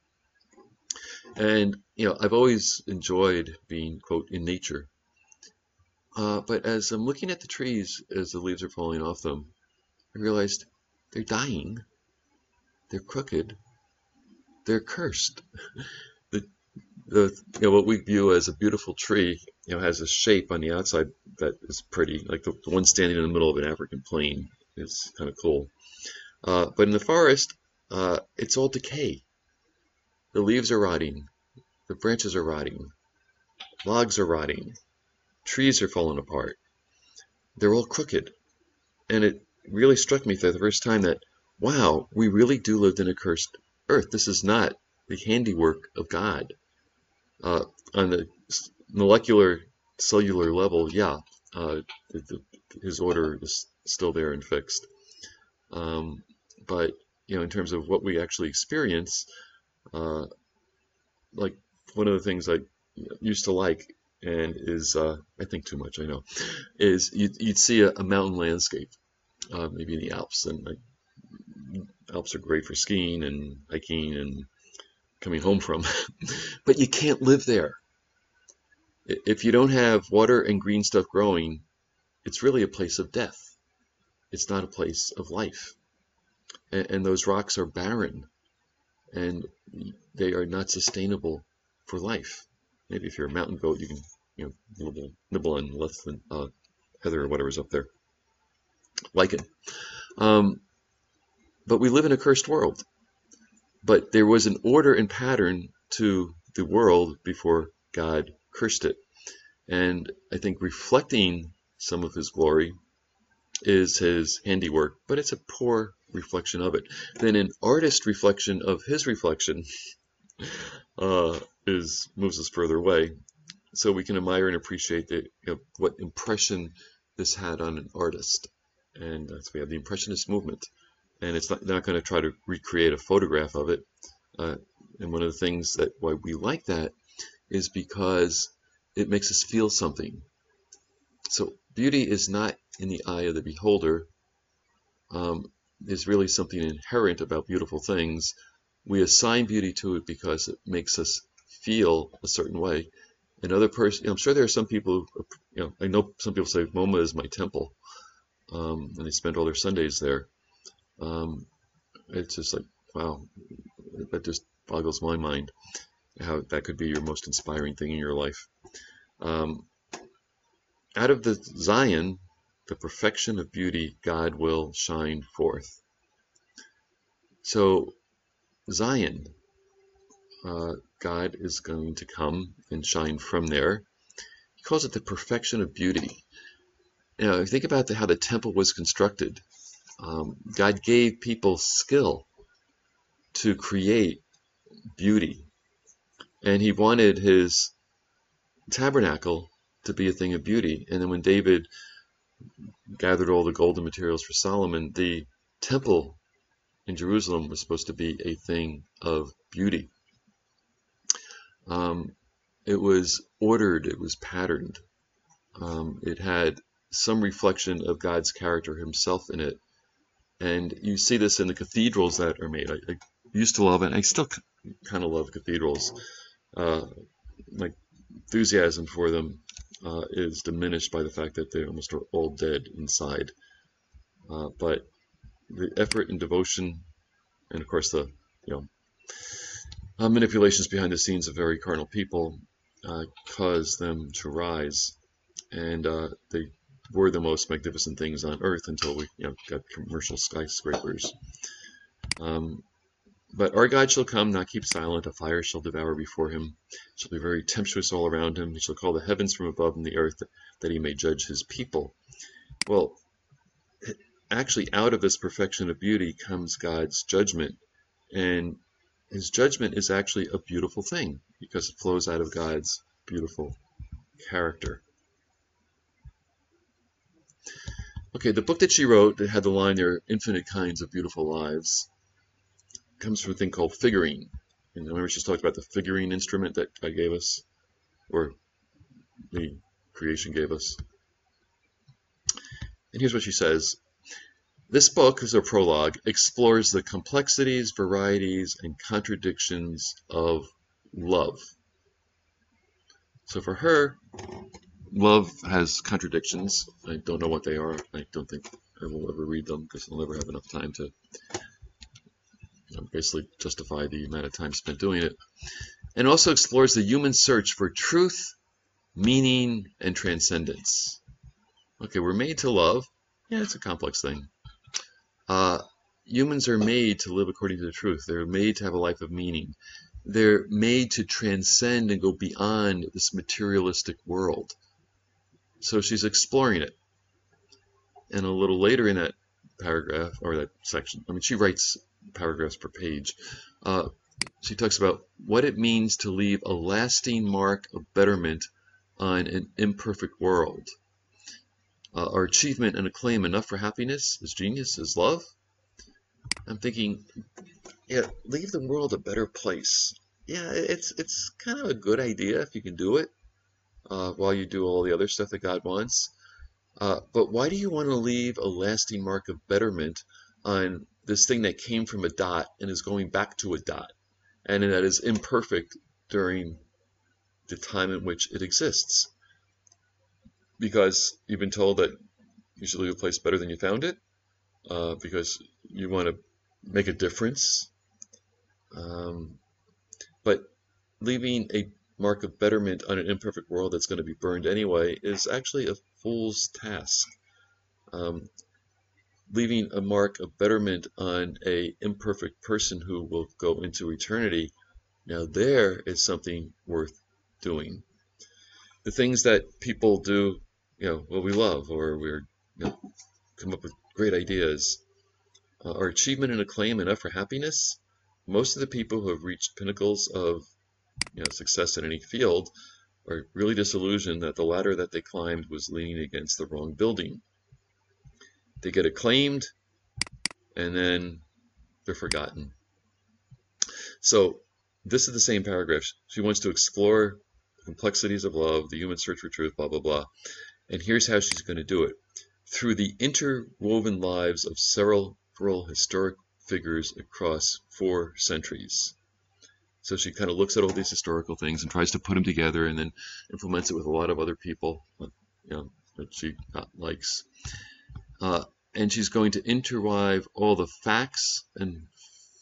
And I've always enjoyed being, quote, in nature. But as I'm looking at the trees as the leaves are falling off them, I realized they're dying. They're crooked. They're cursed. What we view as a beautiful tree, has a shape on the outside that is pretty, like the one standing in the middle of an African plain is kind of cool. But in the forest, it's all decay. The leaves are rotting. The branches are rotting. Logs are rotting. Trees are falling apart. They're all crooked. And it really struck me for the first time that, wow, we really do live in a cursed earth. This is not the handiwork of God. On the molecular, cellular level, His order is still there and fixed. But in terms of what we actually experience, like one of the things I used to like, and is I think too much, I know, is you'd see a mountain landscape, maybe in the Alps, and Alps are great for skiing and hiking and coming home from, but you can't live there. If you don't have water and green stuff growing, it's really a place of death. It's not a place of life. And those rocks are barren, and they are not sustainable for life. Maybe if you're a mountain goat, you can nibble on less than heather or whatever's up there, lichen. But we live in a cursed world. But there was an order and pattern to the world before God cursed it. And I think reflecting some of His glory is His handiwork, but it's a poor reflection of it. Then an artist reflection of His reflection moves us further away. So we can admire and appreciate what impression this had on an artist. And that's we have the Impressionist movement. And it's not going to try to recreate a photograph of it. And one of the things why we like that is because it makes us feel something. So beauty is not in the eye of the beholder. There's really something inherent about beautiful things. We assign beauty to it because it makes us feel a certain way. Another person, I'm sure there are some people, I know some people say MoMA is my temple, and they spend all their Sundays there. It's just like, wow, that just boggles my mind how that could be your most inspiring thing in your life. Um, Out of the Zion, the perfection of beauty, God will shine forth. So Zion, God is going to come and shine from there. He calls it the perfection of beauty. You know, think about how the temple was constructed. God gave people skill to create beauty, and he wanted his tabernacle to be a thing of beauty. And then when David gathered all the golden materials for Solomon, the temple in Jerusalem was supposed to be a thing of beauty. Um, it was ordered, it was patterned, it had some reflection of God's character himself in it. And you see this in the cathedrals that are made. I used to love it, and I still kind of love cathedrals. My enthusiasm for them is diminished by the fact that they almost are all dead inside. But the effort and devotion, and of course the manipulations behind the scenes of very carnal people cause them to rise, and they were the most magnificent things on earth until we got commercial skyscrapers. But our God shall come, not keep silent. A fire shall devour before him. Shall be very tempestuous all around him. He shall call the heavens from above and the earth, that he may judge his people. Well, actually, out of this perfection of beauty comes God's judgment. And his judgment is actually a beautiful thing because it flows out of God's beautiful character. Okay, the book that she wrote that had the line, "There are infinite kinds of beautiful lives," comes from a thing called figuring. And remember she's talked about the figuring instrument that God gave us, or the creation gave us. And here's what she says. This book, as a prologue, explores the complexities, varieties, and contradictions of love. So for her, love has contradictions. I don't know what they are. I don't think I will ever read them because I'll never have enough time to basically justify the amount of time spent doing it. And also explores the human search for truth, meaning, and transcendence. Okay, we're made to love. Yeah, it's a complex thing. Humans are made to live according to the truth. They're made to have a life of meaning. They're made to transcend and go beyond this materialistic world. So she's exploring it. And a little later in that paragraph, or that section, she writes paragraphs per page. She talks about what it means to leave a lasting mark of betterment on an imperfect world. Are achievement and acclaim enough for happiness? Is genius? Is love? I'm thinking, yeah, leave the world a better place. Yeah, it's kind of a good idea if you can do it while you do all the other stuff that God wants. But why do you want to leave a lasting mark of betterment on this thing that came from a dot and is going back to a dot, and that is imperfect during the time in which it exists? Because you've been told that you should leave a place better than you found it, because you want to make a difference. But leaving a mark of betterment on an imperfect world that's going to be burned anyway is actually a fool's task. Leaving a mark of betterment on an imperfect person who will go into eternity, now there is something worth doing. The things that people do, what we love, or we're come up with great ideas, are achievement and acclaim enough for happiness? Most of the people who have reached pinnacles of success in any field are really disillusioned that the ladder that they climbed was leaning against the wrong building. They get acclaimed, and then they're forgotten. So this is the same paragraph. She wants to explore the complexities of love, the human search for truth, blah, blah, blah. And here's how she's going to do it. Through the interwoven lives of several historic figures across 4 centuries. So she kind of looks at all these historical things and tries to put them together, and then implements it with a lot of other people that she likes. And she's going to interweave all the facts and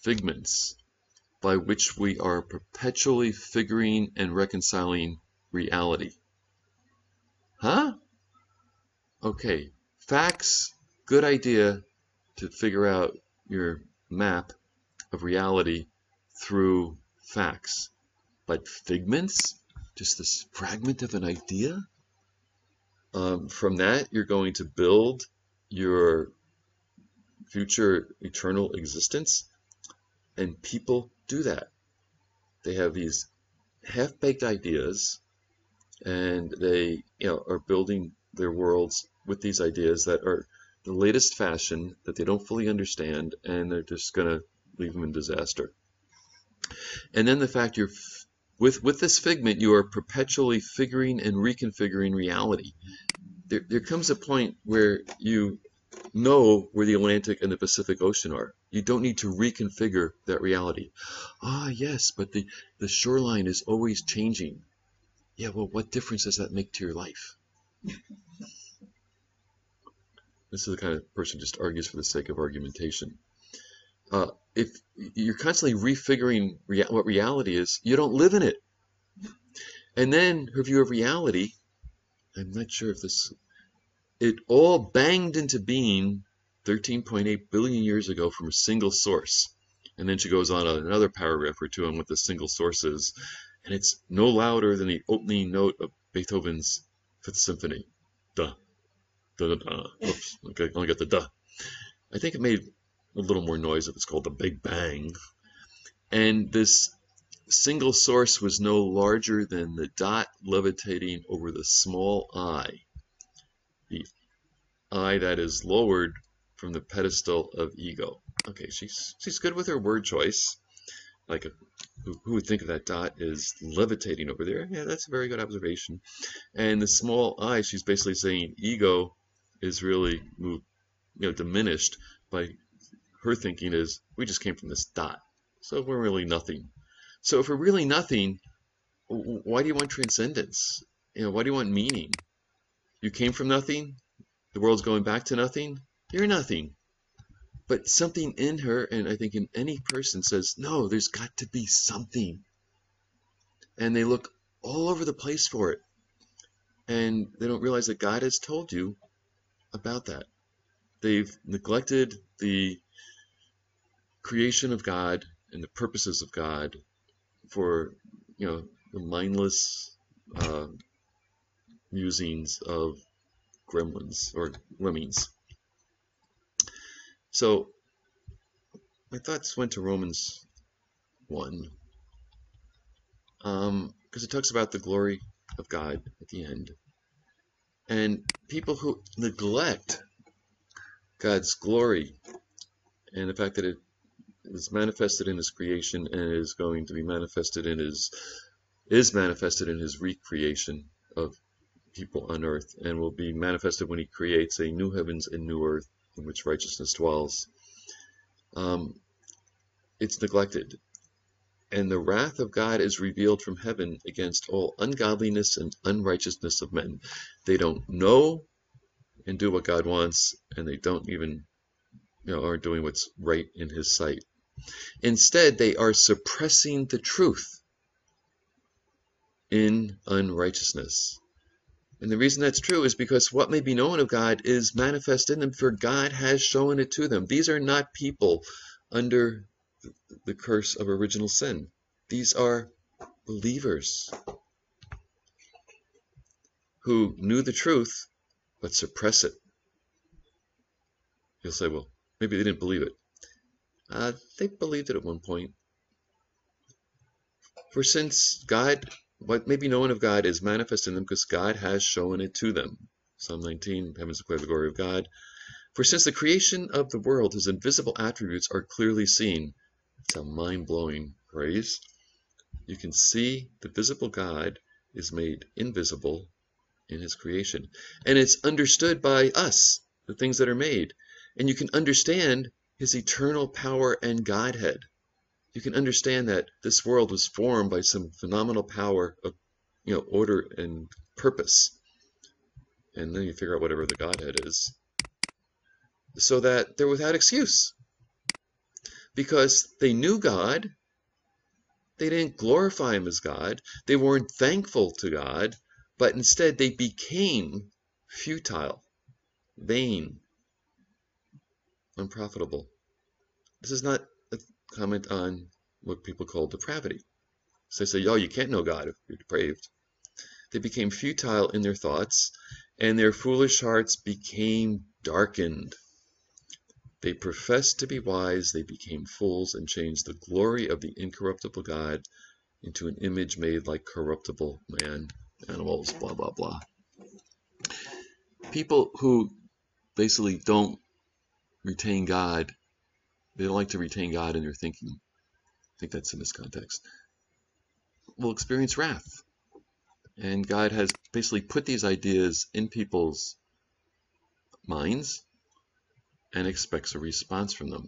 figments by which we are perpetually figuring and reconciling reality. Huh? Okay, facts, good idea to figure out your map of reality through facts. But figments? Just this fragment of an idea? From that, you're going to build your future eternal existence. And people do that. They have these half-baked ideas, and they are building their worlds with these ideas that are the latest fashion, that they don't fully understand, and they're just going to leave them in disaster. And then the fact you're with this figment, you are perpetually figuring and reconfiguring reality. There comes a point where you know where the Atlantic and the Pacific Ocean are. You don't need to reconfigure that reality. Ah, yes, but the shoreline is always changing. Yeah, well, what difference does that make to your life? This is the kind of person who just argues for the sake of argumentation. If you're constantly refiguring what reality is, you don't live in it. And then her view of reality, I'm not sure if this, it all banged into being 13.8 billion years ago from a single source. And then she goes on another paragraph or two on what the single source is, and it's no louder than the opening note of Beethoven's Fifth Symphony. Duh. Duh, duh, duh. Oops, okay, only got the duh. I think it made a little more noise if it's called the Big Bang. And this single source was no larger than the dot levitating over the small eye. The eye that is lowered from the pedestal of ego. Okay, she's good with her word choice. Like, who would think of that dot is levitating over there? Yeah, that's a very good observation. And the small I, she's basically saying ego is really diminished by her thinking is we just came from this dot, so we're really nothing. So if we're really nothing, why do you want transcendence? Why do you want meaning? You came from nothing. The world's going back to nothing. You're nothing. But something in her, and I think in any person, says, no, there's got to be something. And they look all over the place for it. And they don't realize that God has told you about that. They've neglected the creation of God and the purposes of God for, the mindless musings of gremlins or lemmings. So my thoughts went to Romans 1, because it talks about the glory of God at the end. And people who neglect God's glory and the fact that it is manifested in his creation and is going to be manifested in his recreation of people on earth, and will be manifested when he creates a new heavens and new earth in which righteousness dwells. It's neglected. And the wrath of God is revealed from heaven against all ungodliness and unrighteousness of men. They don't know and do what God wants, and they don't even, aren't doing what's right in his sight. Instead, they are suppressing the truth in unrighteousness. And the reason that's true is because what may be known of God is manifest in them, for God has shown it to them. These are not people under the curse of original sin. These are believers who knew the truth but suppress it. You'll say, well, maybe they didn't believe it. They believed it at one point. For since God, what may be known of God is manifest in them because God has shown it to them. Psalm 19, heavens declare the glory of God. For since the creation of the world, his invisible attributes are clearly seen. It's a mind-blowing phrase. You can see the visible God is made invisible in his creation. And it's understood by us, the things that are made. And you can understand his eternal power and Godhead. You can understand that this world was formed by some phenomenal power of, order and purpose. And then you figure out whatever the Godhead is. So that they're without excuse. because they knew God. They didn't glorify him as God. They weren't thankful to God, but instead they became futile, vain, unprofitable. This is not a comment on what people call depravity. So they say, oh, you can't know God if you're depraved. They became futile in their thoughts, and their foolish hearts became darkened. They professed to be wise, they became fools, and changed the glory of the incorruptible God into an image made like corruptible man, animals, blah, blah, blah. People who basically don't retain God, they don't like to retain God in their thinking, I think that's in this context, will experience wrath. And God has basically put these ideas in people's minds and expects a response from them.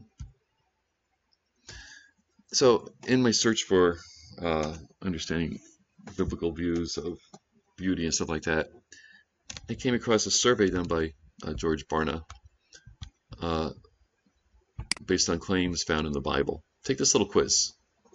So in my search for understanding biblical views of beauty and stuff like that, I came across a survey done by George Barna based on claims found in the Bible. Take this little quiz.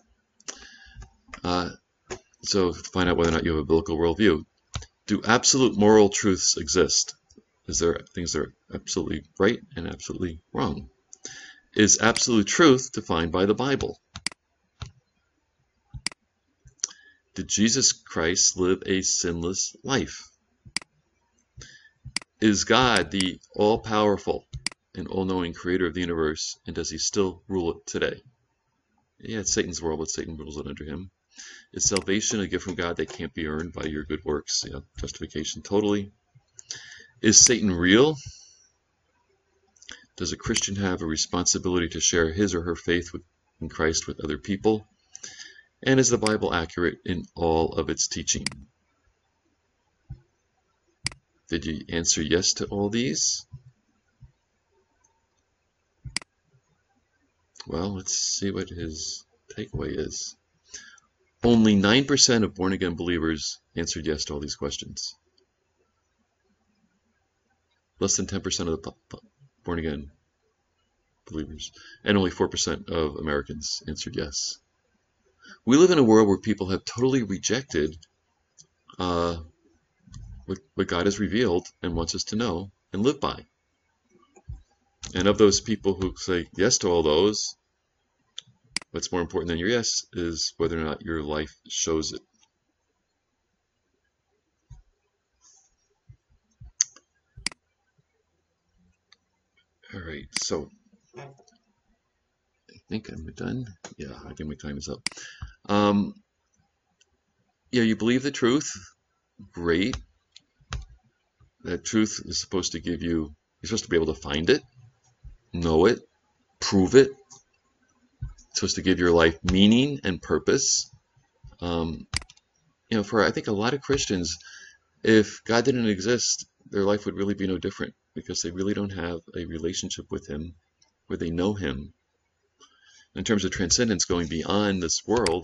So to find out whether or not you have a biblical worldview. Do absolute moral truths exist? Is there things that are absolutely right and absolutely wrong? Is absolute truth defined by the Bible? Did Jesus Christ live a sinless life? Is God the all-powerful and all-knowing creator of the universe, and does he still rule it today? Yeah, it's Satan's world, but Satan rules it under him. Is salvation a gift from God that can't be earned by your good works? Yeah, justification totally. Is Satan real? Does a Christian have a responsibility to share his or her faith in Christ with other people? And is the Bible accurate in all of its teaching? Did you answer yes to all these? Well, let's see what his takeaway is. Only 9% of born-again believers answered yes to all these questions. Less than 10% of the born-again believers. And only 4% of Americans answered yes. We live in a world where people have totally rejected what God has revealed and wants us to know and live by. And of those people who say yes to all those, what's more important than your yes is whether or not your life shows it. All right, so I think I'm done. Yeah, I think my time is up. Yeah, you believe the truth. Great. That truth is supposed to give you, you're supposed to be able to find it, know it, prove it. It's supposed to give your life meaning and purpose. For I think a lot of Christians, if God didn't exist, their life would really be no different because they really don't have a relationship with him where they know him. In terms of transcendence, going beyond this world,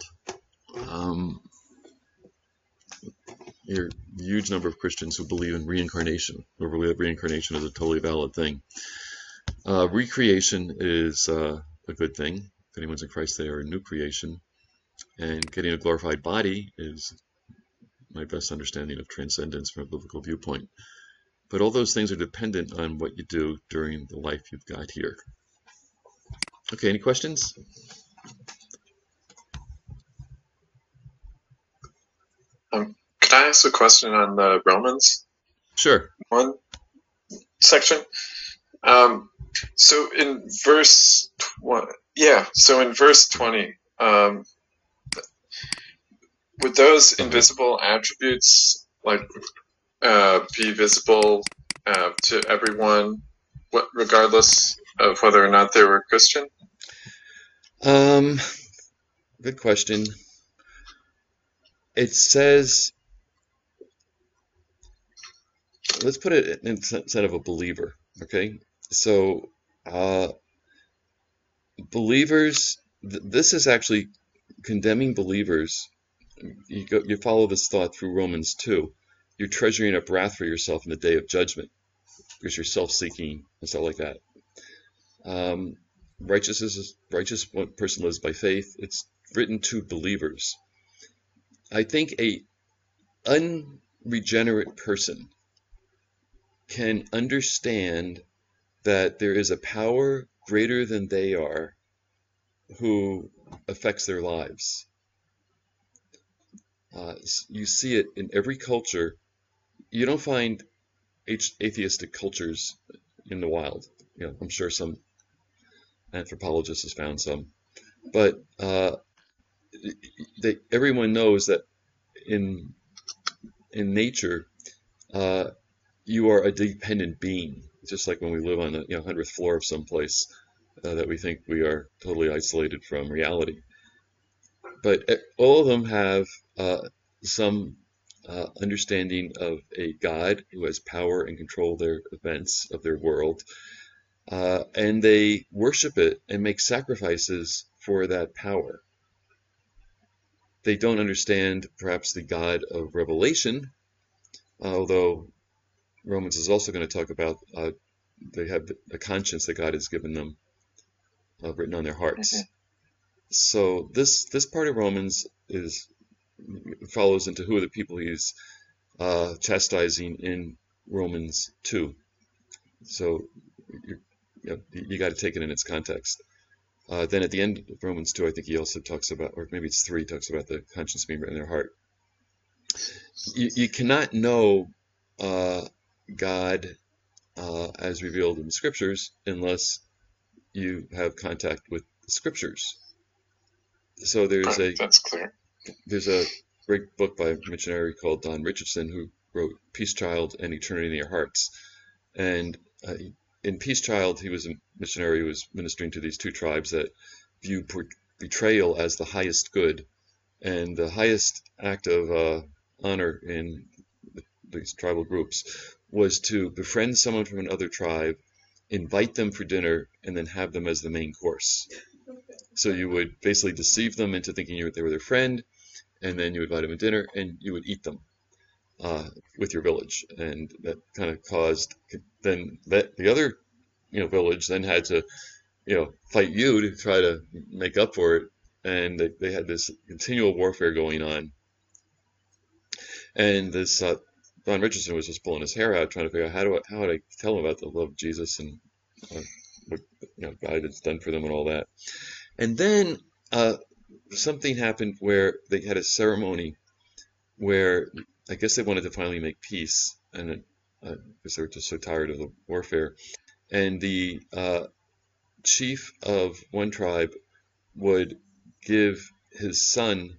there are a huge number of Christians who believe in reincarnation, or believe reincarnation is a totally valid thing. Recreation is a good thing. If anyone's in Christ, they are a new creation. And getting a glorified body is my best understanding of transcendence from a biblical viewpoint. But all those things are dependent on what you do during the life you've got here. Okay, any questions? Could I ask a question on the Romans? Sure. 1 section. So in verse 20, would those invisible attributes be visible to everyone, regardless of whether or not they were Christian? Good question. It says, let's put it instead of a believer, okay? So, believers, this is actually condemning believers. You follow this thought through Romans 2. You're treasuring up wrath for yourself in the day of judgment because you're self-seeking and stuff like that. righteous person lives by faith. It's written to believers. I think a unregenerate person can understand that there is a power greater than they are who affects their lives. You see it in every culture. You don't find atheistic cultures in the wild. I'm sure some anthropologist has found some, but everyone knows that in nature, you are a dependent being. Just like when we live on the 100th floor of some place that we think we are totally isolated from reality. But all of them have some understanding of a God who has power and control their events of their world, and they worship it and make sacrifices for that power. They don't understand perhaps the God of Revelation, although Romans is also going to talk about they have a conscience that God has given them written on their hearts. So this part of Romans follows into who are the people he's chastising in Romans 2. So you got to take it in its context. Then at the end of Romans 2, I think he also talks about, or maybe it's 3, talks about the conscience being written in their heart. You cannot know God as revealed in the scriptures unless you have contact with the scriptures. So that's clear. There's a great book by a missionary called Don Richardson who wrote Peace Child and Eternity in Your Hearts. And in Peace Child, he was a missionary who was ministering to these two tribes that view betrayal as the highest good. And the highest act of honor in these tribal groups was to befriend someone from another tribe, invite them for dinner, and then have them as the main course. So you would basically deceive them into thinking they were their friend, and then you would invite them to dinner, and you would eat them with your village. And that kind of caused then that the other village then had to fight you to try to make up for it, and they had this continual warfare going on. And this Don Richardson was just pulling his hair out, trying to figure out how would I tell them about the love of Jesus and what God has done for them and all that. And then something happened where they had a ceremony where I guess they wanted to finally make peace, and because they were just so tired of the warfare. And the chief of one tribe would give his son,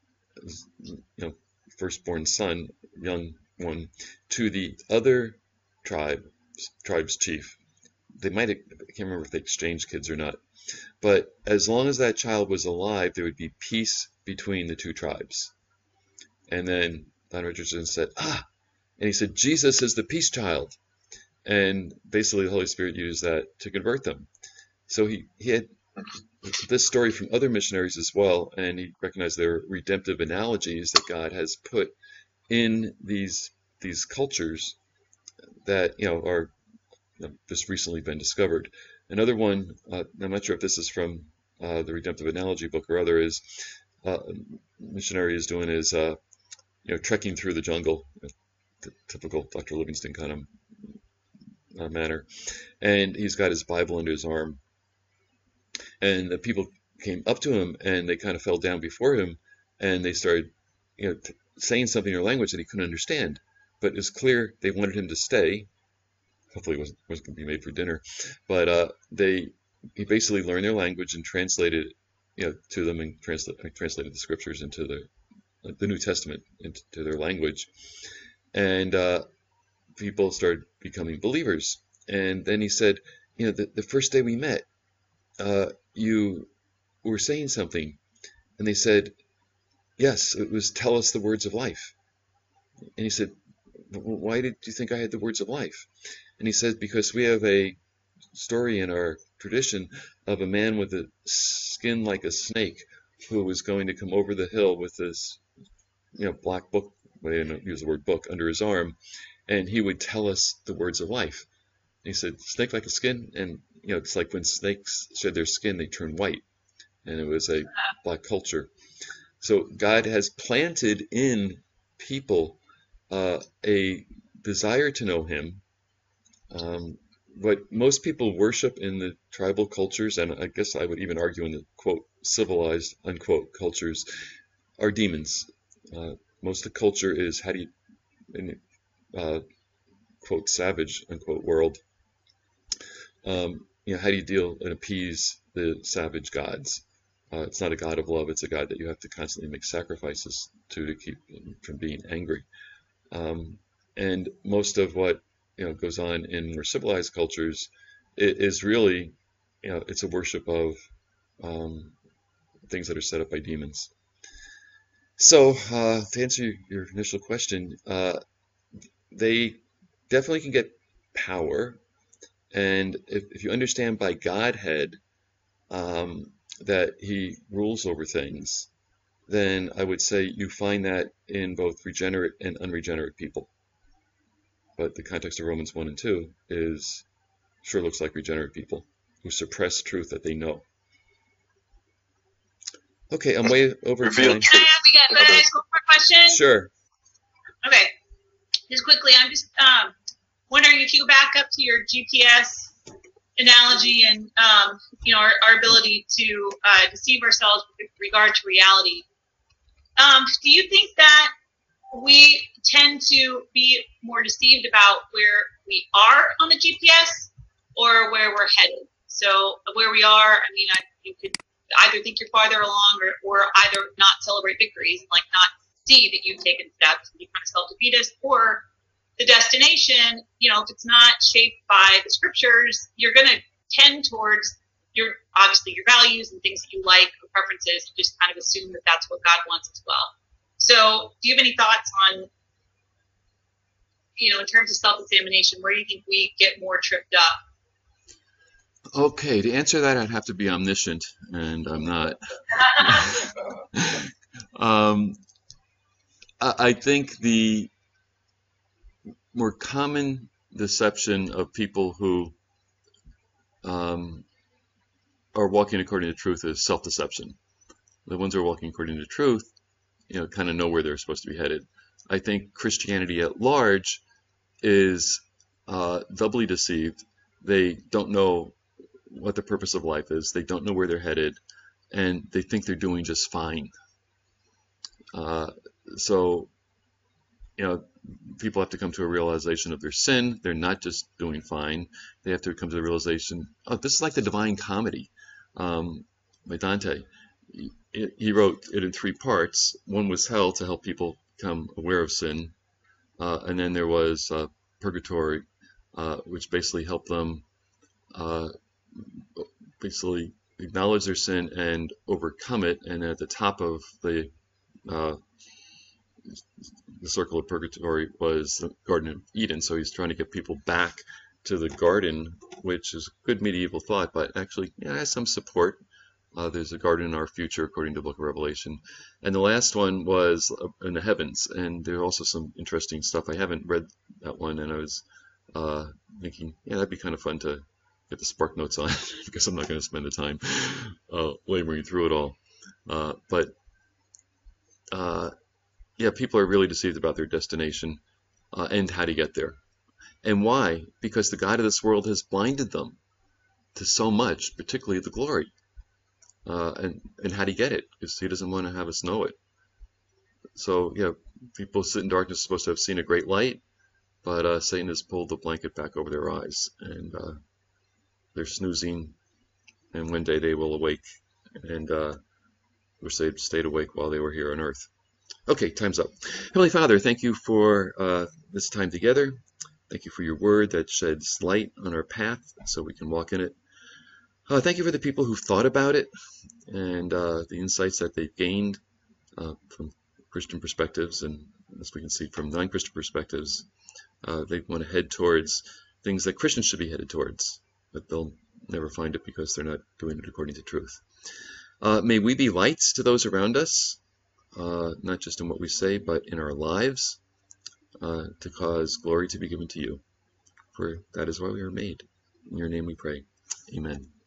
firstborn son, young one, to the other tribe's chief. I can't remember if they exchanged kids or not. But as long as that child was alive, there would be peace between the two tribes. And then Don Richardson said, and he said, Jesus is the peace child. And basically the Holy Spirit used that to convert them. So he had this story from other missionaries as well, and he recognized there are redemptive analogies that God has put in these cultures that are just recently been discovered. Another one, I'm not sure if this is from the Redemptive Analogy book or other, is missionary is doing is trekking through the jungle, the typical Dr. Livingstone kind of manner, and he's got his Bible under his arm, and the people came up to him and they kind of fell down before him, and they started saying something in their language that he couldn't understand, but it was clear they wanted him to stay. Hopefully it wasn't going to be made for dinner, but he basically learned their language and translated to them, and translated the scriptures into the New Testament into their language, and people started becoming believers. And then he said, the first day we met, you were saying something, and they said, yes, it was tell us the words of life. And he said, why did you think I had the words of life? And he said, because we have a story in our tradition of a man with a skin like a snake who was going to come over the hill with this, black book, I didn't use the word book, under his arm, and he would tell us the words of life. And he said, snake like a skin, and it's like when snakes shed their skin, they turn white, and it was a black culture. So God has planted in people a desire to know Him. What most people worship in the tribal cultures, and I guess I would even argue in the quote civilized unquote cultures, are demons. Most of the culture is how do you, in quote savage unquote world, how do you deal and appease the savage gods? It's not a God of love; it's a God that you have to constantly make sacrifices to keep from being angry. And most of what goes on in more civilized cultures is really, it's a worship of things that are set up by demons. So to answer your initial question, they definitely can get power, and if you understand by Godhead that He rules over things, then I would say you find that in both regenerate and unregenerate people. But the context of Romans 1 and 2 sure looks like regenerate people who suppress truth that they know. Okay, I'm way over time. Can I ask one more question? Sure. Okay, just quickly, I'm just wondering if you go back up to your GPS analogy and our ability to deceive ourselves with regard to reality. Do you think that we tend to be more deceived about where we are on the GPS or where we're headed? So where we are, I mean, you could either think you're farther along or either not celebrate victories, like not see that you've taken steps and you kind of self-defeatist, or the destination, if it's not shaped by the scriptures, you're going to tend towards obviously your values and things that you like or preferences, and just kind of assume that that's what God wants as well. So do you have any thoughts on, in terms of self-examination, where do you think we get more tripped up? Okay, to answer that, I'd have to be omniscient, and I'm not. I think the more common deception of people who are walking according to truth is self-deception. The ones who are walking according to truth, kind of know where they're supposed to be headed. I think Christianity at large is doubly deceived. They don't know what the purpose of life is. They don't know where they're headed, and they think they're doing just fine. So, people have to come to a realization of their sin. They're not just doing fine. They have to come to the realization, this is like the Divine Comedy by Dante. He wrote it in 3 parts. One was hell, to help people become aware of sin. And then there was purgatory, which basically helped them basically acknowledge their sin and overcome it. And at the top of the circle of purgatory was the Garden of Eden. So he's trying to get people back to the garden, which is good medieval thought, but actually has some support. There's a garden in our future, according to the book of Revelation. And the last one was in the heavens, and there's also some interesting stuff. I haven't read that one, and I was thinking, that'd be kind of fun to get the Spark Notes on, because I'm not going to spend the time laboring through it all. But people are really deceived about their destination and how to get there. And why? Because the God of this world has blinded them to so much, particularly the glory. And how do you get it? Because He doesn't want to have us know it. So, people sit in darkness are supposed to have seen a great light, but Satan has pulled the blanket back over their eyes, and they're snoozing, and one day they will awake, and wish they'd stayed awake while they were here on earth. Okay, time's up. Heavenly Father, thank you for this time together. Thank you for your word that sheds light on our path so we can walk in it. Thank you for the people who've thought about it and the insights that they've gained from Christian perspectives, and as we can see from non-Christian perspectives, they want to head towards things that Christians should be headed towards, but they'll never find it because they're not doing it according to truth. May we be lights to those around us, not just in what we say, but in our lives, to cause glory to be given to you. For that is why we are made. In your name we pray. Amen.